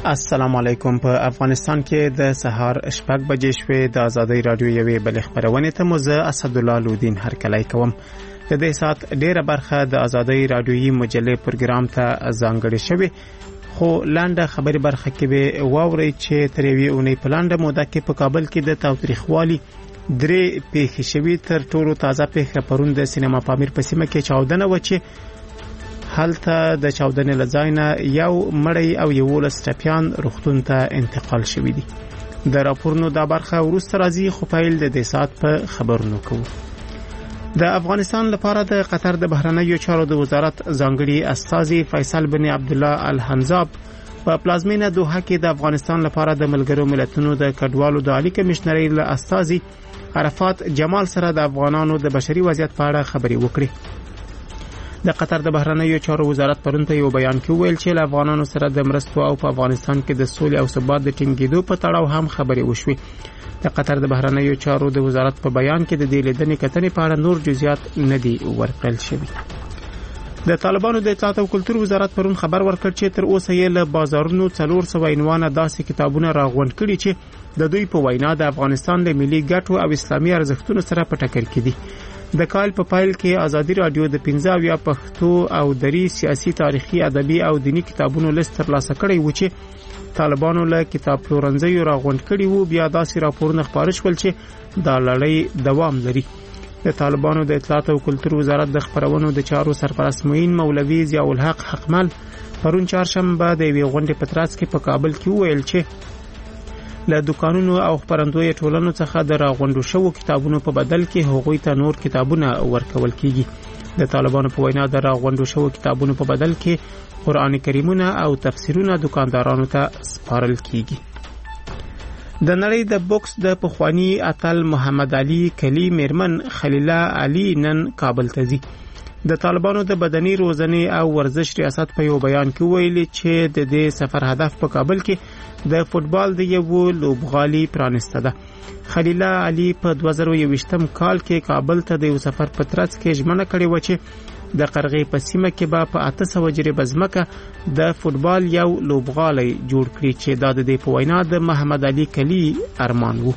السلام علیکم. په افغانستان کې د سهار 6 بجې شوې د آزادۍ رادیو یوې بل خبرونه ته مزه اسد الله لودین هرکلی کوم. د دې سات ډیره برخه د آزادۍ رادیویي مجلې پروګرام ته ځانګړې شوې، خو لاندې خبري برخه کې به واوري چې تریوي اونۍ په لاندې موده کې په کابل کې د تاریخوالي درې پیښې شوې. تر ټولو تازه پیښه پرون د سینما پامیر په سیمه کې چاودنه و چې هلته د چاودنې لځاینه یو مړی او یو لسټپیان روغتون ته انتقال شوی دي. د راپورونو دا برخه ورسته راځي، خو پیل د دې سات په خبرونو کوو. د افغانستان لپاره د قطر د بهرنیو چارو د وزارت ځانګړي استاذي فیصل بن عبد الله الحنزاب په پلازمینه دوحه کې د افغانستان لپاره د ملګرو ملتونو د کډوالو د عالی کمشنرۍ له استاذي عرفات جمال سره د افغانانو د بشري وضعیت په اړه خبرې وکړي. د قطر د بهرنیو چارو وزارت پرون ته یو بیان کې ویل چې له افغانانو سره د مرستو او په افغانستان کې د سولې او ثبات د ټینګېدو په تړاو هم خبرې وشوې. د قطر د بهرنیو چارو د وزارت په بیان کې د دې لیدنې کتنې په اړه نور جزئیات نه دي ورکړل شوي. د طالبانو د اطلاعات او کلتور وزارت پرون خبر ورکړ چې تر اوسه یې له بازارونو 400 عنوانه داسې کتابونه راغونډ کړي چې د دوی په وینا د افغانستان د ملي ګټو او اسلامي ارزښتونو سره په ټکر کې دي. د کال په پایل کې آزادي رادیو د 15 پښتو او دری سیاسي تاریخي ادبي او دینی کتابونو لیست ترلاسه کړی و چې طالبانو له کتاب پلورنځیو راغونډ کړي وو. بیا داسې راپورونه خپاره شول چې دا لړۍ دوام لري. د طالبانو د اطلاعات او کلتور وزارت د خبرونو د چارو سرپرست معین مولوي ضیاء الحق حقمل پرون چهارشنبه د یوې غونډې په ترڅ کې په کابل کې ویل چې له دکانونو او خبرندوی ټولنو څخه د راغونډو شوو کتابونو په بدل کې هغوی ته نور کتابونه ورکول کیږي. د طالبانو په وینا د راغونډو شوو کتابونو په بدل کې قرآن کریمونه او تفسیرونه دکاندارانو ته سپارل کیږي. د نړۍ د بوکس د پخوانی اتل محمد علي کلی میرمن خلیله علي نن کابل ته ځي. د طالبانو د بدني روزنې او ورزش ریاست په یو بیان کې ویلي چې د دې سفر هدف په کابل کې د فوتبال د یو لوبغالي پرانسته ده. خلیله علي په 2021 کال کې کابل ته د یو سفر په ترڅ کې ژمنه کړې و چې د قرغې په سیمه کې به په 800 جریبه ځمکه د فوتبال یو لوبغالی جوړ کړي چې دا د دې په وینا د محمد علي کلی ارمان وو.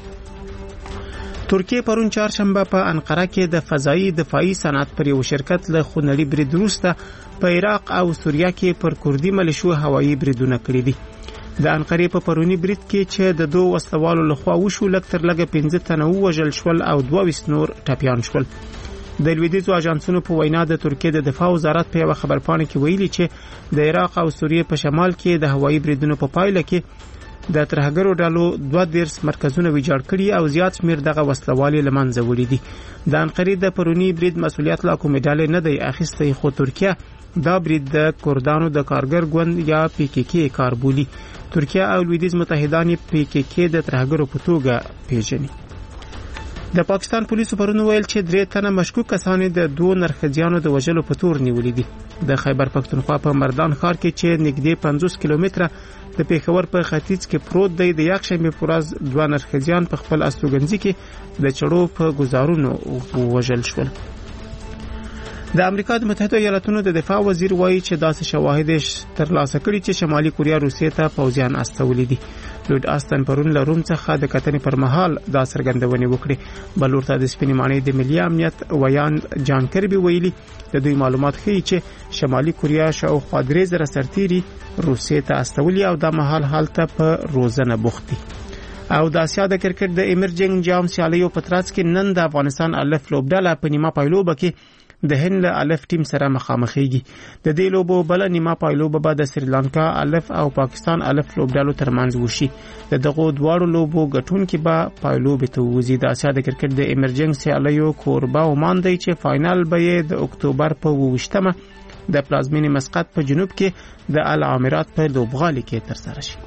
ترکیه پرون چهارشنبه په انقره کې د فضایی دفاعي صنعت پر یو شرکت له خونړي برید وروسته په عراق او سوریه کې پر کردي ملیشو هوایي بریدونه کړي دي. د انقرې په پرونی برید کې چې د دوه وسلوالو لخوا وشو لږ تر لږه 15 تنه وژل شول او 22 نور ټپیان شول. د لویدیځو اژانسونو په وینا د ترکیه د دفاع وزارت په یو خبرپاڼه کې ویلي چې د عراق او سوریه په شمال کې د هوایي بریدونو په پایله کې د ترهګرو ډلو 22 مرکزونه ویجاړ کړي او زیات شمیر دغه وسلوالي لمنځه وړي دي. د انقرې د پرونی برید مسؤلیت لا کومې ډلې نه دی اخیستی، خو ترکیه دا برید د کردانو د کارګر ګوند یا پی کې کې کار بولي. ترکیه او لویدیځ متحدان پی کې کې د ترهګرو په توګه پیژني. د پاکستان پولیسو پرون ویل چې 3 تنه مشکوک کسان د 2 نرخجیانو د وژلو په تور نیولې دي. د خیبر پښتونخوا په مردان ښار کې چې نږدې 50 کیلومتره د پیښور په ختیځ کې پروت دی، د یکشنبه په ورځ 2 نرخجیان په خپل استوګنځي کې د چړو په گزارونو وژل شول. د امریکا د متحده ایالاتونو د دفاع وزیر وایي چې داسې شواهد ترلاسه کړي چې شمالي کوریا روسیې ته پوځیان استولې دي. لورد آستن پرون له روم څخه د کتنې پر مهال دا څرګندونې وکړې. بل ورته د سپینې ماڼۍ د ملي امنیت ویان جان کربي ویلي د دوی معلومات ښیي چې شمالي کوریا شاوخوا 3000 سرتیري روسیې ته استولي او د مهال حالت په روزنه بوخت دي. او د اسیا د کرکټ د ایمرجنګ جام سیالیو په ترڅ کې نن د افغانستان الف لوبډله په نیمه پایلوبه کې د هند الف ټیم سره مخامخېږي. د دې لوبو بل نیمه پایلوبه به د سریلانکا الف او پاکستان الف لوبډلو ترمنځ وشي. دغه دواړو لوبو ګټونکي به پایلوبه ته وځي. د اسیا د کرکټ د ایمرجنګ سیالیو کوربه عمان دی چې فائنل به د اکتوبر په 28مه د پلازمینې مسقط په جنوب کې د العامرات په لوبغالي کې ترسره شي.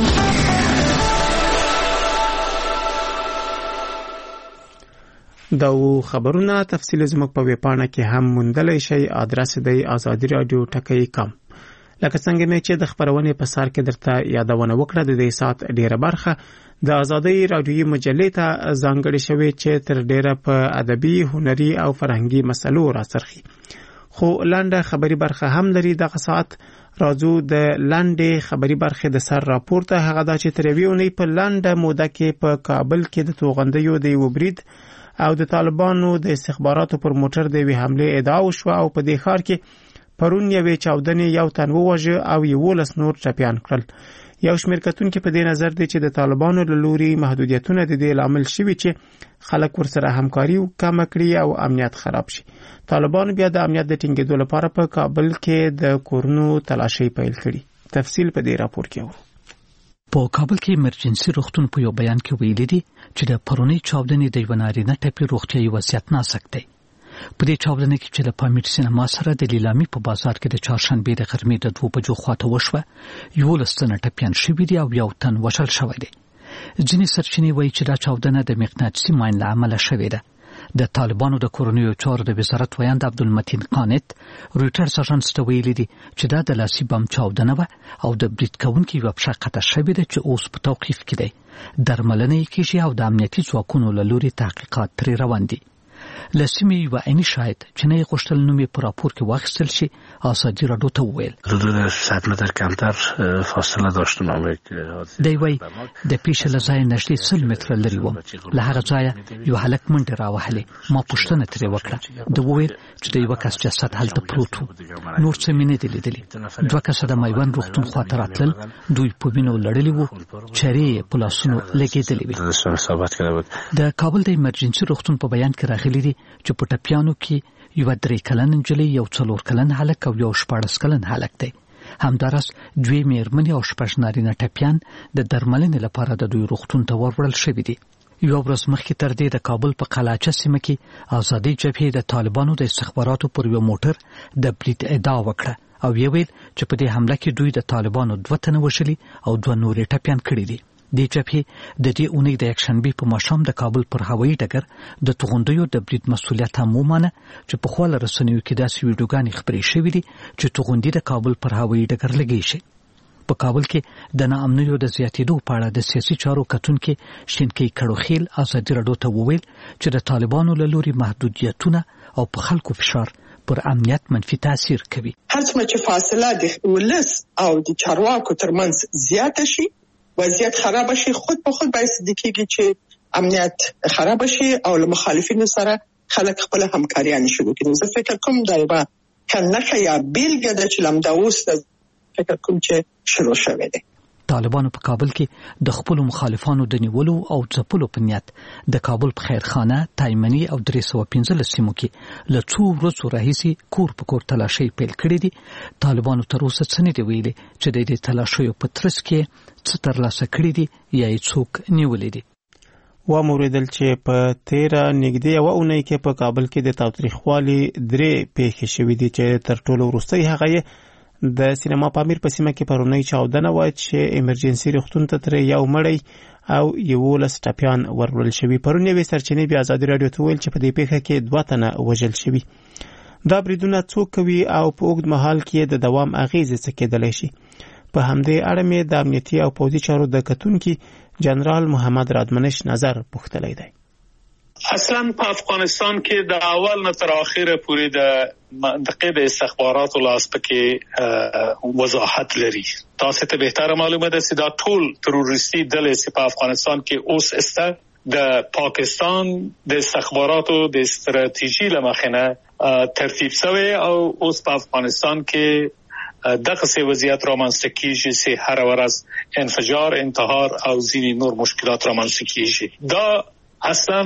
دا خبرونه تفصیل زموږ په ویبپاڼه کې هم موندلای شئ. ادرس دی azadi.radio.com. لکه څنګه مې چې د خبرونې په سر کې درته یادونه وکړه، د دې سات ډیره برخه د آزادۍ رادیویي مجلې ته ځانګړې شوې چې تر ډیره په ادبي، هنري او فرهنګي مسلو راڅرخي. خو لاندې خبري برخه هم لري. دغه ساعت راځو د لاندې خبري برخه د سر راپورته هغه دا چې تر ویونی په لاندې موده کې په کابل کې د توغندیو د وبرید او د طالبانو د استخباراتو پر موټر د وی حمله ادعا وشو او په دې ښار کې پرون یوې چاودنې یو تن ووژه او 11 نور ټپيان کړل. یو شمېر کتونکو په دې نظر دي چې د طالبانو له لوري محدودیتونه د دې لامل شوي چې خلک ورسره همکاري کم کړي او امنیت خراب شي. طالبانو بیا د امنیت د ټینګېدو لپاره په کابل کې د کورونو تلاشي پیل کړي. تفصیل په دې راپور کې اورو. په کابل کې ایمرجنسي روغتون په یو بیان کې ویلي دي چې د پرونی چاودنې د یو نارینه ټپي روغتیايي وضعیت ناسک دی. په دې چاودنه کې چې د پامیټ سینما سره د لیلامي په بازار کې د چهارشنبه د غرمې د 2 بجو خواته وشوه، 11 تنه ټپيان شوي دي او یو تن وژل شوی دی. ځینې سرچینې وایي چې دا چاودنه د مقناطیسي ماین له امله شوې ده. د طالبانو د کورونیو چارو د وزارت ویاند عبدالمتین قانت رويټرز اژانس ته ویلي دي چې دا د لاسي بم چاودنه و او د برید کوونکي یو بشا قطع شوی ده چې اوس په توقیف کې دی. درملنه کیږي او د امنیتي ځواکونو له لوري تحقیقات پرې روان دي. لسیمه یو عیني شاهد چې نه غوښتل نومي په راپور کې واخیستل شي آزادي راډیو ته وویل حدود 100 متر کمتر فاصله داشتم. دی وای د پیښې له ځای نږدې 100 متره لري وم. له هغه ځایه یو هلک منډه راوهلې. ما پوښتنه ترې وکړه. د وویل چې د یو کس جسد هلته پروت و. نور څه مې نه دي لیدلي. 2 کسه د میوند روغتون خواته راتلل. دوی په وینو لړلي وو. چرې په لاسونو لګېدلې وې. د کابل د ایمرجنسي روغتون په بیان کې راغلي دي چې په ټپيانو کې یو 3 کلن نجلۍ، یو 4 کلن هلک او یو 14 کلن هلک دی. همدارس 2 مېرمنې او 6 نارینه ټپيان د درملنې لپاره د دوی روغتون ته وروړل شوي دي. یو ورځ مخکې تر دې د کابل په قلاچه سیمه کې آزادي جبهې د طالبانو د استخباراتو پر یو موټر د برید ادعا وکړه او ویل چې په دې حمله کې دوی د طالبانو 2 تنه وژلي او 2 نور ټپيان کړي دي. د جبهې د دې اونۍ د یکشنبه په ماښام د کابل پر هوایي ډګر د توغندیو د برید مسؤلیت هم ومانه چې په خپل رسنیو کې داسې ویډیوګانې خبرې شوې دي چې توغندي د کابل پر هوایي ډګر لګي شي. په کابل کې د ناامنیو د زیاتېدو په اړه د سیاسي چارو کتونکو شینکي کړوخیل آزادي راډیو ته وویل چې د طالبانو له لوري محدودیتونه او په خلکو فشار پر امنیت منفي تاثیر کوي. هڅه چې فاصله د ولس او د چارواکو ترمنځ زیاته شي، وضعیت خراب شي، خود په خود باعث د کېږي چې امنیت خراب شي او له مخالفینو سره خلک خپل همکاریان شروع کړي. زه فکر کوم دا یو کنه یا بیلګه د چلم دا اوس فکر کوم چې شروع شوه دی. طالبانو په کابل کې د خپل مخالفانو د نیولو او ځپلو په نیت د کابل په خیرخانه، تایمنی او 315 سیمو کې له 2 ورځو راهیسي کور په کور تلاشي پیل کړې دي. طالبانو تر اوسه څه نه دی ویلي چې د دې تلاشیو په ترڅ کې څه ترلاسه کړي دي یا یې څوک نیولې دي. و موریدل چې په 13 نږدې او اونۍ کې په کابل کې د تاوتریخوالي 3 پیښې شوې دي چې تر ټولو وروستۍ هغه د سینما پامیر په سیمه کې پرونی چاودنه و چې ایمرجنسي روغتون ته تر یو مړی او 11 ټپيان ورول شوی. پرونی وی سرچینې بیا آزادي راډیو ته ویل چې په دې پیښه کې 2 تنه وژل شوی. دا بریدونه څوک کوي او په اوږد مهال کې د دوام اغیزې څه کېدلی شي. په همدې اړه مې د امنیتي او پوځي چارو د کتونکي جنرال محمد رادمنش نظر پوښتلی دی. اصلا په افغانستان کې د اول نه تر اخره پورې د منطقې د استخباراتو لاس پکې وضاحت لري. تاسو ته بهتره معلومه ده چې دا ټول تروریستي ډلې چې په افغانستان کې اوس استه د پاکستان د استخباراتو د استراتیژي لمخې ترتیب شوی او اوس په افغانستان کې دغه څه وضعیت رامنځته کیږي چې هر ورځ انفجار، انتحار او ځینې نور مشکلات رامنځته کیږي. دا اصلا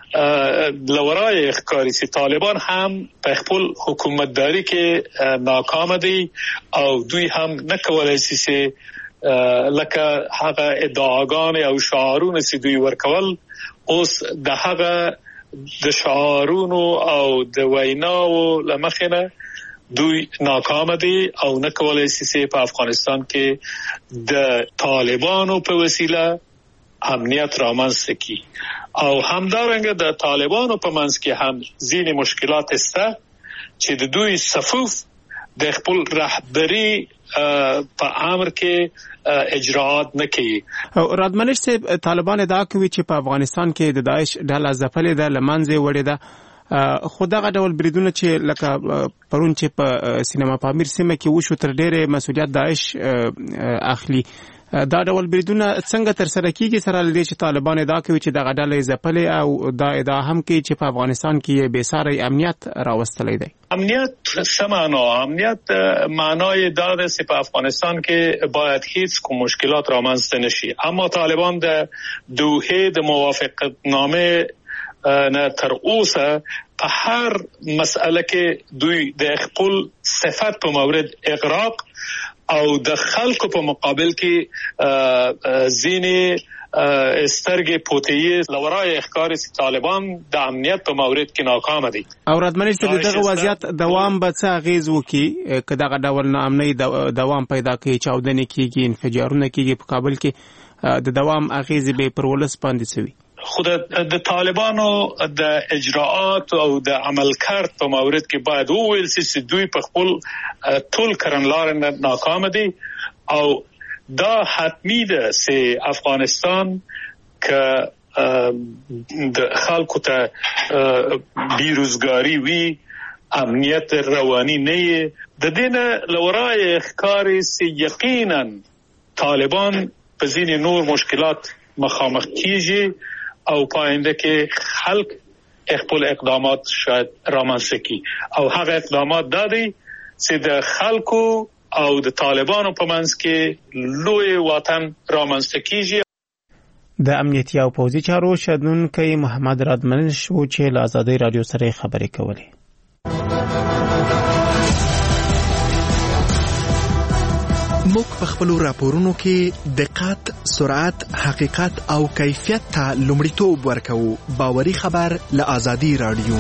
لورای ښکاري چې طالبان هم په خپل حکومتداري کې ناکام دي او دوی هم نه کولای شي چې لکه هغه ادعاګانې او شعارونه چې دوی ورکول اوس د هغه د شعارونو او د ویناو لمخینه دوی ناکام دي او نه کولای شي چې په افغانستان کې د طالبانو په وسیله امنیت رامنځته کی او همدارنګه د طالبانو په منځ کې هم ځینې مشکلات شته چې د دوی صفوف د خپل رهبری په امر کې اجراءات نه کوي. رادمنش صاحب، طالبان ادعا کوي چې په افغانستان کې د داعش ډله ځپلې ده، لمنځه وړې ده خو دغه ډول بریدونه چې لکه پرون چې په سینما پامیر سیمه کې وشو تر ډېره مسؤلیت داعش اخلي. دا ډول بریدونه څنګه تر سره کیږي سره لدې چې طالبان ادعا کوي چې دغه ډلې ځپلې او دا ادعا هم کوي چې په افغانستان کې بې ساري امنیت راوستلی دی. امنیت سمانا امنیت معنای داده سی په افغانستان کې باید هیڅ کوم مشکلات رامنځته نشي، اما طالبان د دوحه د موافقت نامه نه تر اوسه په هر مسئله کې دوی د خپل صفات په مورد اغراق او د خلکو په مقابل کې ځینې استرګې پوتې لورای اخکار طالبان د امنیت په مورد کې ناکام دي. او راتمنې چې دغه وضعیت دوام به څه اغیز وکړي که دغه ډول ناامنۍ دوام پیدا کوي، چاودنې کیږي، انفجارونه کیږي په کابل کې، د دوام اغیز به پر ولس باندې سوي؟ خود د طالبانو د اجراءات او د عملکرد په مورد کې باید وویل چې دوی په خپل ټول کړنلارې ناکام دي او دا حتمی ده چې افغانستان که د خلکو ته بیروزګاری وي، امنیت روانی نه، د دینه لورای اخکاری چې یقینا طالبان په ځینې نور مشکلات مخامخ کیږي او پاینده کې خلق خپل اقدامات شاید رامنځته کی او هغه اقدامات دادي چې د خلکو او د طالبانو په منځ کې لوی وطن رامنځته کیږي. د امنیتي او پوځي چارو شندونکي محمد رادمنش و چې له آزادۍ رادیو سره خبرې کولې. موږ په خپل راپورونو کې دقت، سرعت، حقیقت او کیفیت ته لومړیتوب ورکوو. باوري خبر له آزادۍ رادیو.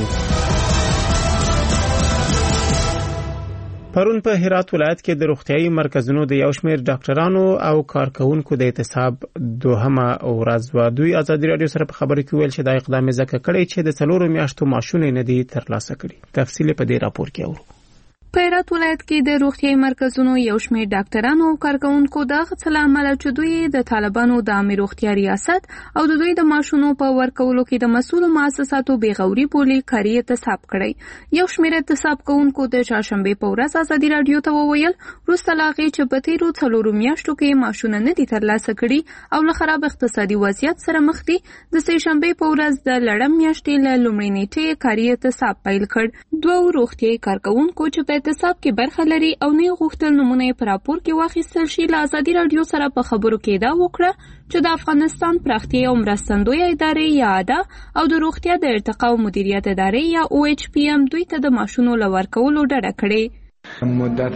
پرون په هرات ولایت کې د روغتیايي مرکزونو د یو شمېر ډاکټرانو او کارکونکو د اعتصاب دوهمه ورځ و. دوی آزادۍ رادیو سره په خبرې کې ویل چې دا اقدام ځکه کړی چې د 4 میاشتو معاشونه نه دي ترلاسه کړي. تفصیل په دې راپور کې اورو. په هرات ولایت کې د روغتیايي مرکزونو یو شمېر ډاکټرانو او کارکونکو د غڅلا عمل چې دوی د طالبانو د عامه روغتیا ریاست او د دوی د معاشونو په ورکولو کې د مسؤل مؤسساتو بیغوري بولی کاری اعتصاب کړی. یو شمېر اعتصاب کوونکو د چهارشنبه په ورځ آزادۍ رادیو ته وویل وروسته لا هغې چې په تیرو 4 میاشتو کې معاشونه نه دي ترلاسه کړي او له خراب اقتصادي وضعیت سره مخ دي، د سه شنبې په ورځ د لړم میاشتې له لومړۍ نیټې کاری اعتصاب پیل کړ. دوه روغتیايي کارکونکو چې اعتصاب کې برخه لري او نه غوښتل نمونه پر راپور کې واخیستل شي، له آزادۍ رادیو سره په خبرو کې دا وکړه چې د افغانستان پراختیا او مرستندوی ادارې یا ادا او د روغتیا د ارتقا او مدیریت ادارې یا OHPM دوی ته د معاشونو لورکولو ډډه کړې. مدت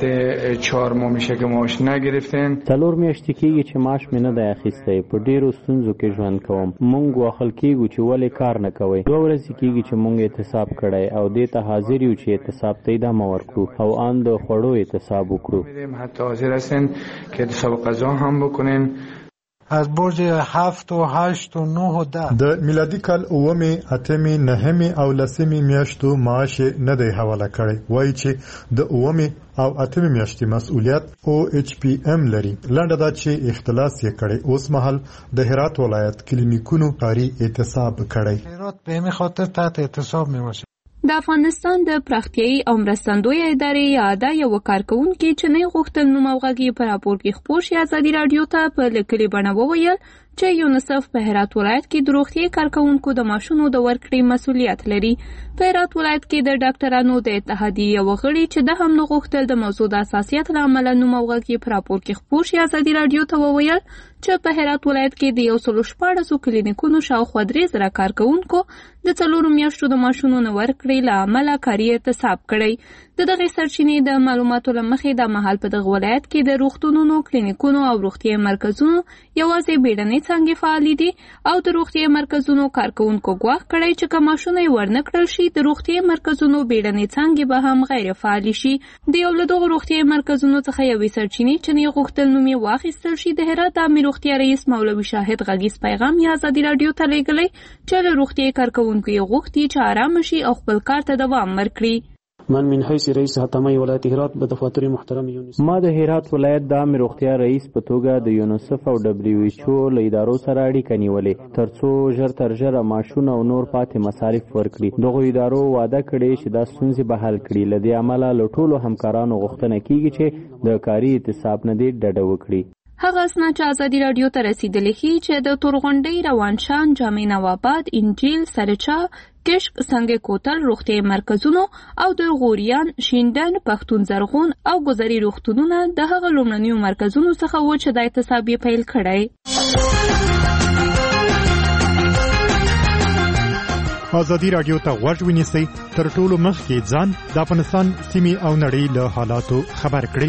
4 ماه میشه که معاش نگرفتین. 4 میاشتې کېږي چې معاش مې نه دی اخیستی. په ډېرو ستونزو کې ژوند کوم. مونږ واخل کېږو چې ولې کار نه کوئ. 2 ورځې کېږي چې مونږ اعتصاب کړی او دې ته حاضر یو چې اعتصاب ته ادامه ورکړو او ان د خوړو اعتصاب وکړو. حتی حاضر هستین که اعتصاب غذا هم بکنین. از برج 7 و 8 و 9 و 10 د میلادي کال 9 8 9 او 10 میاشتو معاش نه دی حواله کړی. وایي چې د 9 او 8 میاشتې مسؤلیت OHPM لري. لنډه دا چې اختلاس یې کړی. اوس مهال د هرات ولایت کلینیکونو کاری اعتصاب کړی. هرات به همین خاطر تحت اعتصاب میباشه. د افغانستان د پراختیايي او مرستندوی ادارې یا ادا یو کارکونکي چې نه غوښتل نوم او غږی په راپور کې خپور شي آزادۍ رادیو ته په لیکلي بڼه وویل چې یونیسف په هرات ولایت کې د روغتیايي کارکونکو د معاشونو د ورکړې مسؤلیت لري. په هرات ولایت کې د ډاکټرانو د اتحادیې یو غړي چې د هم نه غوښتل د موضوع د اساسیت له امله نوم او غږی په راپور کې خپور شي آزادۍ رادیو ته وویل چې په هرات ولایت کې د 114 کلینیکونو شاوخوا 3,000 کارکونکو د 4 میاشتو د معاشونو نه ورکړې له امله کاري اعتصاب کړی. د دغه سرچینې د معلوماتو له مخې د مهال په دغه ولایت کې د روغتونونو، کلینیکونو او روغتیايي مرکزونو یوازې بیړنۍ څانګې فعالې دي او د روغتیايي مرکزونو کارکونکو ګواښ کړی چې که معاشونه یې ورنه کړل شي د روغتیايي مرکزونو بیړنۍ څانګې به هم غیر فعالې شي. د یو له دغو روغتیايي مرکزونو څخه یوې سرچینې چې نه غوښتل نوم یې واخیستل شي د هرات د عامه روغتیا رئیس مولوي شاهد غږیز پیغام یې آزادۍ رادیو ته لیږلی چې له روغتیايي کارکونکو یې غوښتي چې آرامه شي او خپل کار ته دوام ورکړي. من من حیث رئیس حتمی ولایت هرات به دفاتر محترم یونیسف. ما د هرات ولایت د عامه روغتیا رئیس په توګه د یونیسف او دبليو ایچ او له ادارو سره اړیکه نیولې ترڅو ژر تر ژره معاشونه او نور پاتې مصارف ورکړي. دغه ادارو وعده کړې چې دا ستونزې به حل کړي. له دې امله له ټولو همکارانو غوښتنه کیږي چې د کاري اعتصاب نه دې ډډه وکړي. هغه اسناد چې ازادي رادیو ته رسیدلي ښیي چې د تورغونډۍ، روانشان، جامع نواباد، انجیل، سرچا، کشک، سنگ کوتل روغتیايي مرکزونو او د غوریان، شیندن، پښتون زرغون او ګذري روغتونونه د هغه لومړنیو مرکزونو څخه و چې د اعتصاب یې پیل کړی. ازادي رادیو ته غوږ ونیسئ، تر ټولو مخکې ځان د افغانستان سیمې او نړۍ له حالاتو خبر کړئ.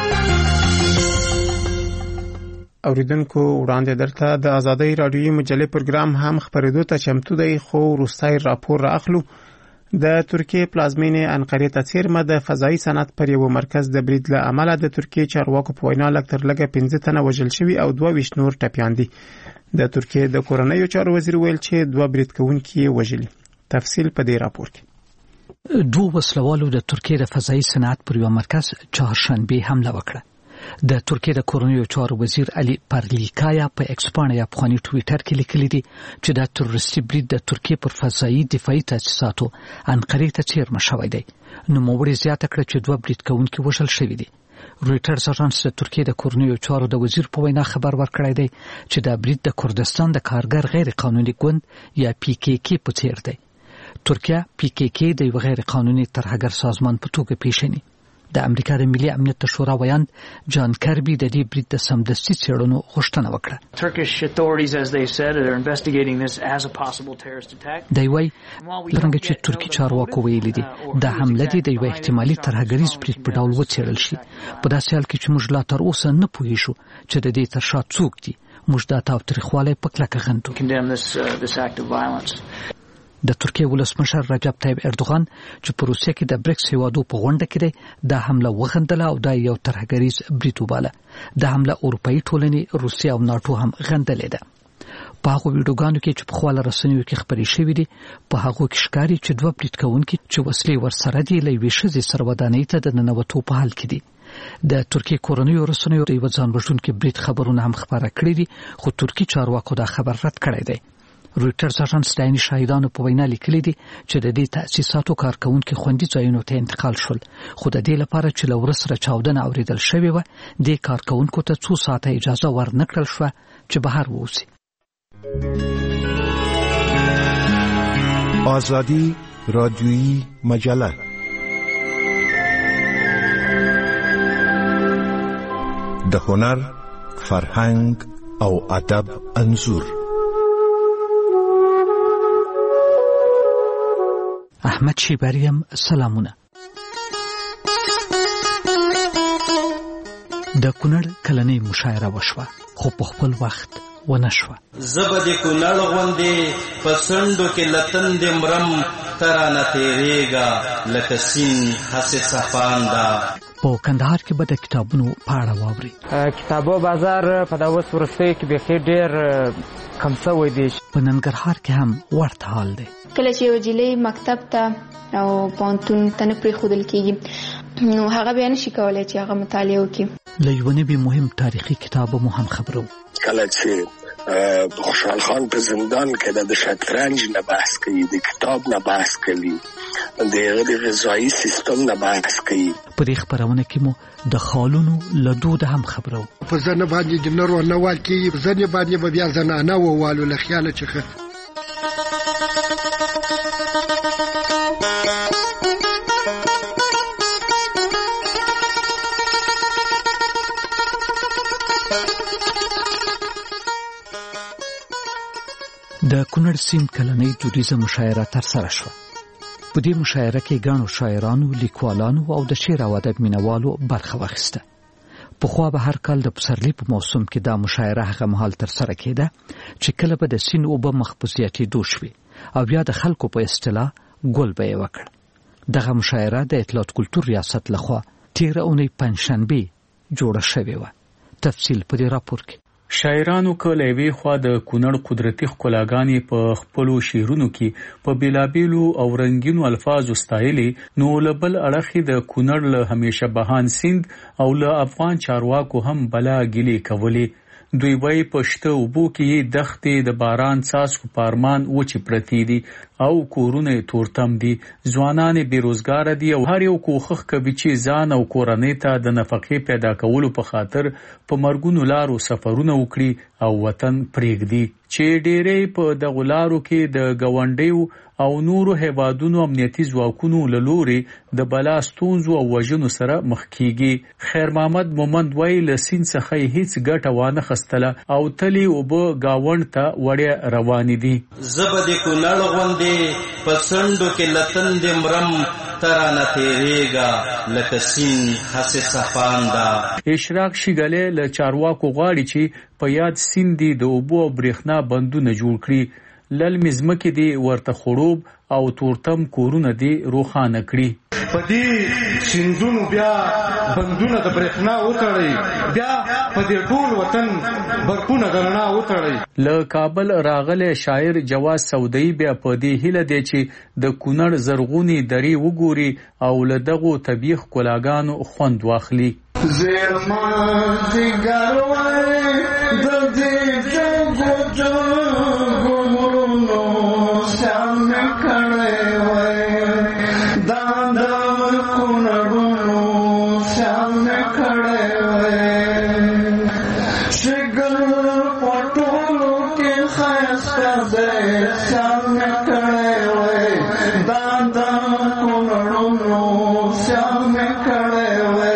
اوریدونکو وړاندې درته د ازادي رادیوي مجلې پروګرام هم خبرېدو ته چمتو دی، خو وروستۍ راپور راخلو. د ترکیې پلازمینې انقرې ته څیرمه د فضایي صنعت پر یو مرکز د برید له امله د ترکیې چارواکو په وینا لږ تر لږه 15 تنه وژل شوي او 22 نور ټپیان دي. د ترکیې د کورنیو چارو وزیر ویل چې 2 برید کوونکي وژلي. تفصیل په دې راپور کې. 2 وسلوالو د ترکیې د فضایي صنعت پر یو مرکز چهارشنبه حمله وکړه. د ترکیې د کورنیو چارو وزیر علي پارلیکایا په ایکس باندې یا په خاني ټویټر کې لیکلي دي چې د تروریستي برید د ترکیې پر فضایي دفاعي تاسیساتو انقرې ته چیرمه شوی دی. نو موړي زیاته کړ چې 2 برید کوونکي وژل شوي دي. رویټرز اژانس د ترکیې د کورنیو چارو د وزیر په وینا خبر ورکړی دی چې د برید د کردستان د کارګر غیر قانوني ګوند یا پی کی کی په څیر دی. ترکیه پی کی کی د یو غیر قانوني ترهګر سازمان په توګه پیژني. د امریکا د ملي امنیت شورا ویاند جان کربي د دې برید د سمدستي څېړنو غوښتنه وکړه. دی وايي لرنګه چې ترکی چارواکو ویلي دي د حمله دي د یو احتمالي ترهګریز برید په ډول وڅېړل شي. په داسې حال کې چې موږ لا تر اوسه نه پوهیږو چې د دې تر شا څوک دي. موږ دا تاوتریخوالی په کلکه غندو. د ترکیې ولسمشر رجب طیب اردوغان چې په روسیه کې د بریکس هیوادو په غونډه کې دی دا حمله وغندله او دا یو ترهګریز برید وباله. د حمله اروپایي ټولنې، روسیه او ناتو هم غندلې ده. په هغو ویډیوګانو کې چې په خواله رسنیو کې خبرې شوې دي په هغو کې ښکاري چې 2 برید کوونکي چې وسلې ورسره دي له یوې ښځې سره ودانۍ ته د ننوتو په حال کې دي. د ترکیې کورنیو رسنیو د یو ځان وژونکي برید خبرونه هم خبره کړي دي، خو ترکی چارواکو دا خبر رد کړی دی. رویټرز اژانس د عیني شاهدانو په وینا لیکلي دي چې د دې تاسیساتو کارکونکي خوندي ځایونو ته انتقال شول، خو د دې لپاره چې له ورسره چاودنه اوریدل شوې و د کارکونکو ته 2 ساعته اجازه ورنکړل شوه چې بهر ووځي. آزادی رادیویی مجله د هنر، فرهنګ او ادب انځور. احمد شیبریم سلامونه. د کونړ کلنۍ مشاعره وشوه خو په خپل وخت ونه شوه. زبد کونړ غوندې په سندو کې لتن د مرم ترانه تیریږه لکه سین هسې صفانده. په کندهار کې به د کتابونو په اړه واوري. کتابو بازار په دغه وروستیو کې بیخي ډېر کم شوی دی. په ننګرهار کې هم ورته حال دی. کله چې یو جلۍ مکتب ته او پوهنتون ته نه پرېښودل کېږي نو هغه بیا نشي کولی چې هغه مطالعه وکړي. له یوه نوي مهم تاریخي کتابه مو هم خبرو. کله چې خوشحال خان په زندان کې د شطرنج نه بحث کوي، د کتاب نه بحث کوي، د غذایي سیستم نه بحث کوي. په دې خبرونه کې مو د خالونو له دود هم خبرو. په ځنه باندې د نرو نوال کې په ځنه باندې بیا زنانه ووالو له خیاله چخه. د کونړ سیند کلنۍ دودیزه مشاعره ترسره شوه. په دې مشاعره کې ګڼو شاعرانو، لیکوالانو او د شعر او ادب مینوالو برخه واخیسته. پخوا به هر کال د پسرلي په موسم کې دا مشاعره هغه مهال ترسره کېده چې کله به د سیند اوبه مخ په زیاتېدو شوې او بیا د خلکو په اصطلاح ګل به یې وکړ. دغه مشاعره د اطلاعات کلتور ریاست لخوا تېره اونۍ پنجشنبې جوړه شوې وه. تفصیل په دې راپور کې. شاعرانو کولوي خو د کونړ قدرتي ښکلاګانې په خپلو شعرونو کې په بیلابیلو او رنگینو الفاظو ستایلي، نو لبل اړخې د کونړ له همیشه بهان سیند او له افغان چارواکو هم بلا ګیلې کولې. دوی وای پښته وبو کې دښتې د باران څاڅکو پارمان وچې پرتی دي او کورونه تورتم دي، ځوانان بیروزګار دي او هر یو کوښښ کوي چې ځان او کورنۍ ته د نفقې پیدا کولو په خاطر په مرګونو لارو سفرونه وکړي او وطن پرېږدي، چې ډېرې په دغو لارو کې د ګاونډیو او نورو هیوادونو امنیتي ځواکونو له لورې د بلا ستونزو او وژنو سره مخ کیږي. خیر محمد مومند وای له سیند څخه هیڅ ګټه وانه خستله او تلی اوبه گاوند ته وړیا روانې دي. زبد کونړ غوندې په سندو کې لتن د مرم ترانه تیریږه لکه سیند هسې صفان ده. اشراق شیګلې له چارواکو غواړي چې په یاد سیند د اوبو او برېښنا بندونه جوړ کړي، للمې ځمکې دي ورته خړوب او تورتم کورونه دي روښانه کړي. په دې سیندونو بیا بندونه د برېښنا وتړئ، بیا په دې ټول وطن برقونه د رڼا وتړئ. له کابل راغلی شاعر جواز سودایي بیا په دې هیله دی چې د کونړ زرغونې درې وګوري او له دغو طبیعي ښکلاګانو خوند واخلي. زیرما ځیګر وای د دې جوګو جوګو مرونو سم کړی وای دا د کونړونو سم کړی وای شګل پټولو کې خسته ده سم کړی وای دا د کونړونو سم کړی وای.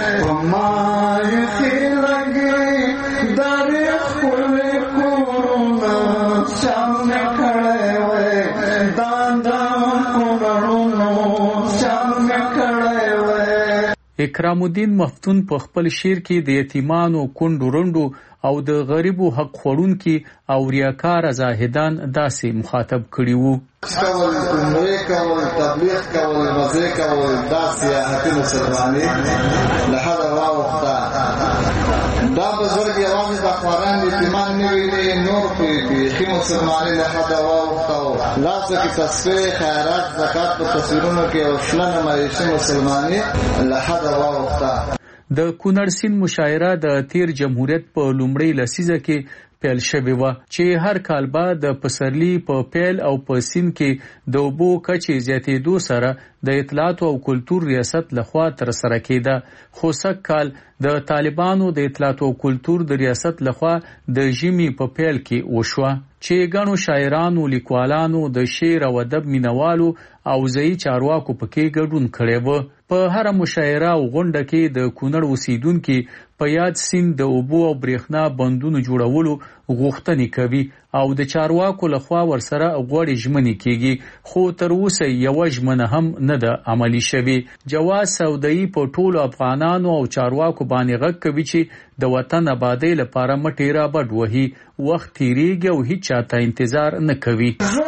اکرام الدین مفتون په خپل شعر کې د یتیمانو کونډو رنډو او د غریبو حق خوړونکي او ریاکار زاهدان داسې مخاطب کړي وو. کول عمره کول تبلیغ کول مزه کول دا سیاحتي مسلمانۍ له هغه وخته دا بزرګ یوازې د خواران یتیمان نه ویلي، نور په خي مسلمانۍ له هغه وخته لاسو کې تصفیه خیرات زکات په تصویرونو کې او شلنه معیشي مسلمانۍ له هغه وخته. د کونړ سیند مشاعره د تیر جمهوریت په لومړۍ لسیزه کې پیل شوې وه، چې هر کال به د پسرلي په پیل او په سیند کې د اوبو کچې زیاتېدو سره د اطلاعاتو او کلتور ریاست لخوا ترسره کېده. خو سږ کال د طالبانو د اطلاعاتو او کلتور د ریاست لخوا د ژمي په پیل کې وشوه، چې ګڼو شاعرانو، لیکوالانو، د شعر او ادب مینوالو او ځایي چارواکو پکې ګډون کړی و. په هر مشاعره او غونډه کې د کونړ اوسیدونکي په یاد سیند د اوبو او برېښنا بندونو جوړولو غوښتنې کوي او د چارواکو لخوا ورسره غوړې ژمنې کیږي، خو تر اوسه یوه ژمنه هم نه ده عملي شوې. جواز سودایي په ټولو افغانانو او چارواکو باندې غږ کوي چې د وطن آبادۍ لپاره مټې را بډ وهي، وخت تیریږي او هیڅ چاته انتظار نه کوي.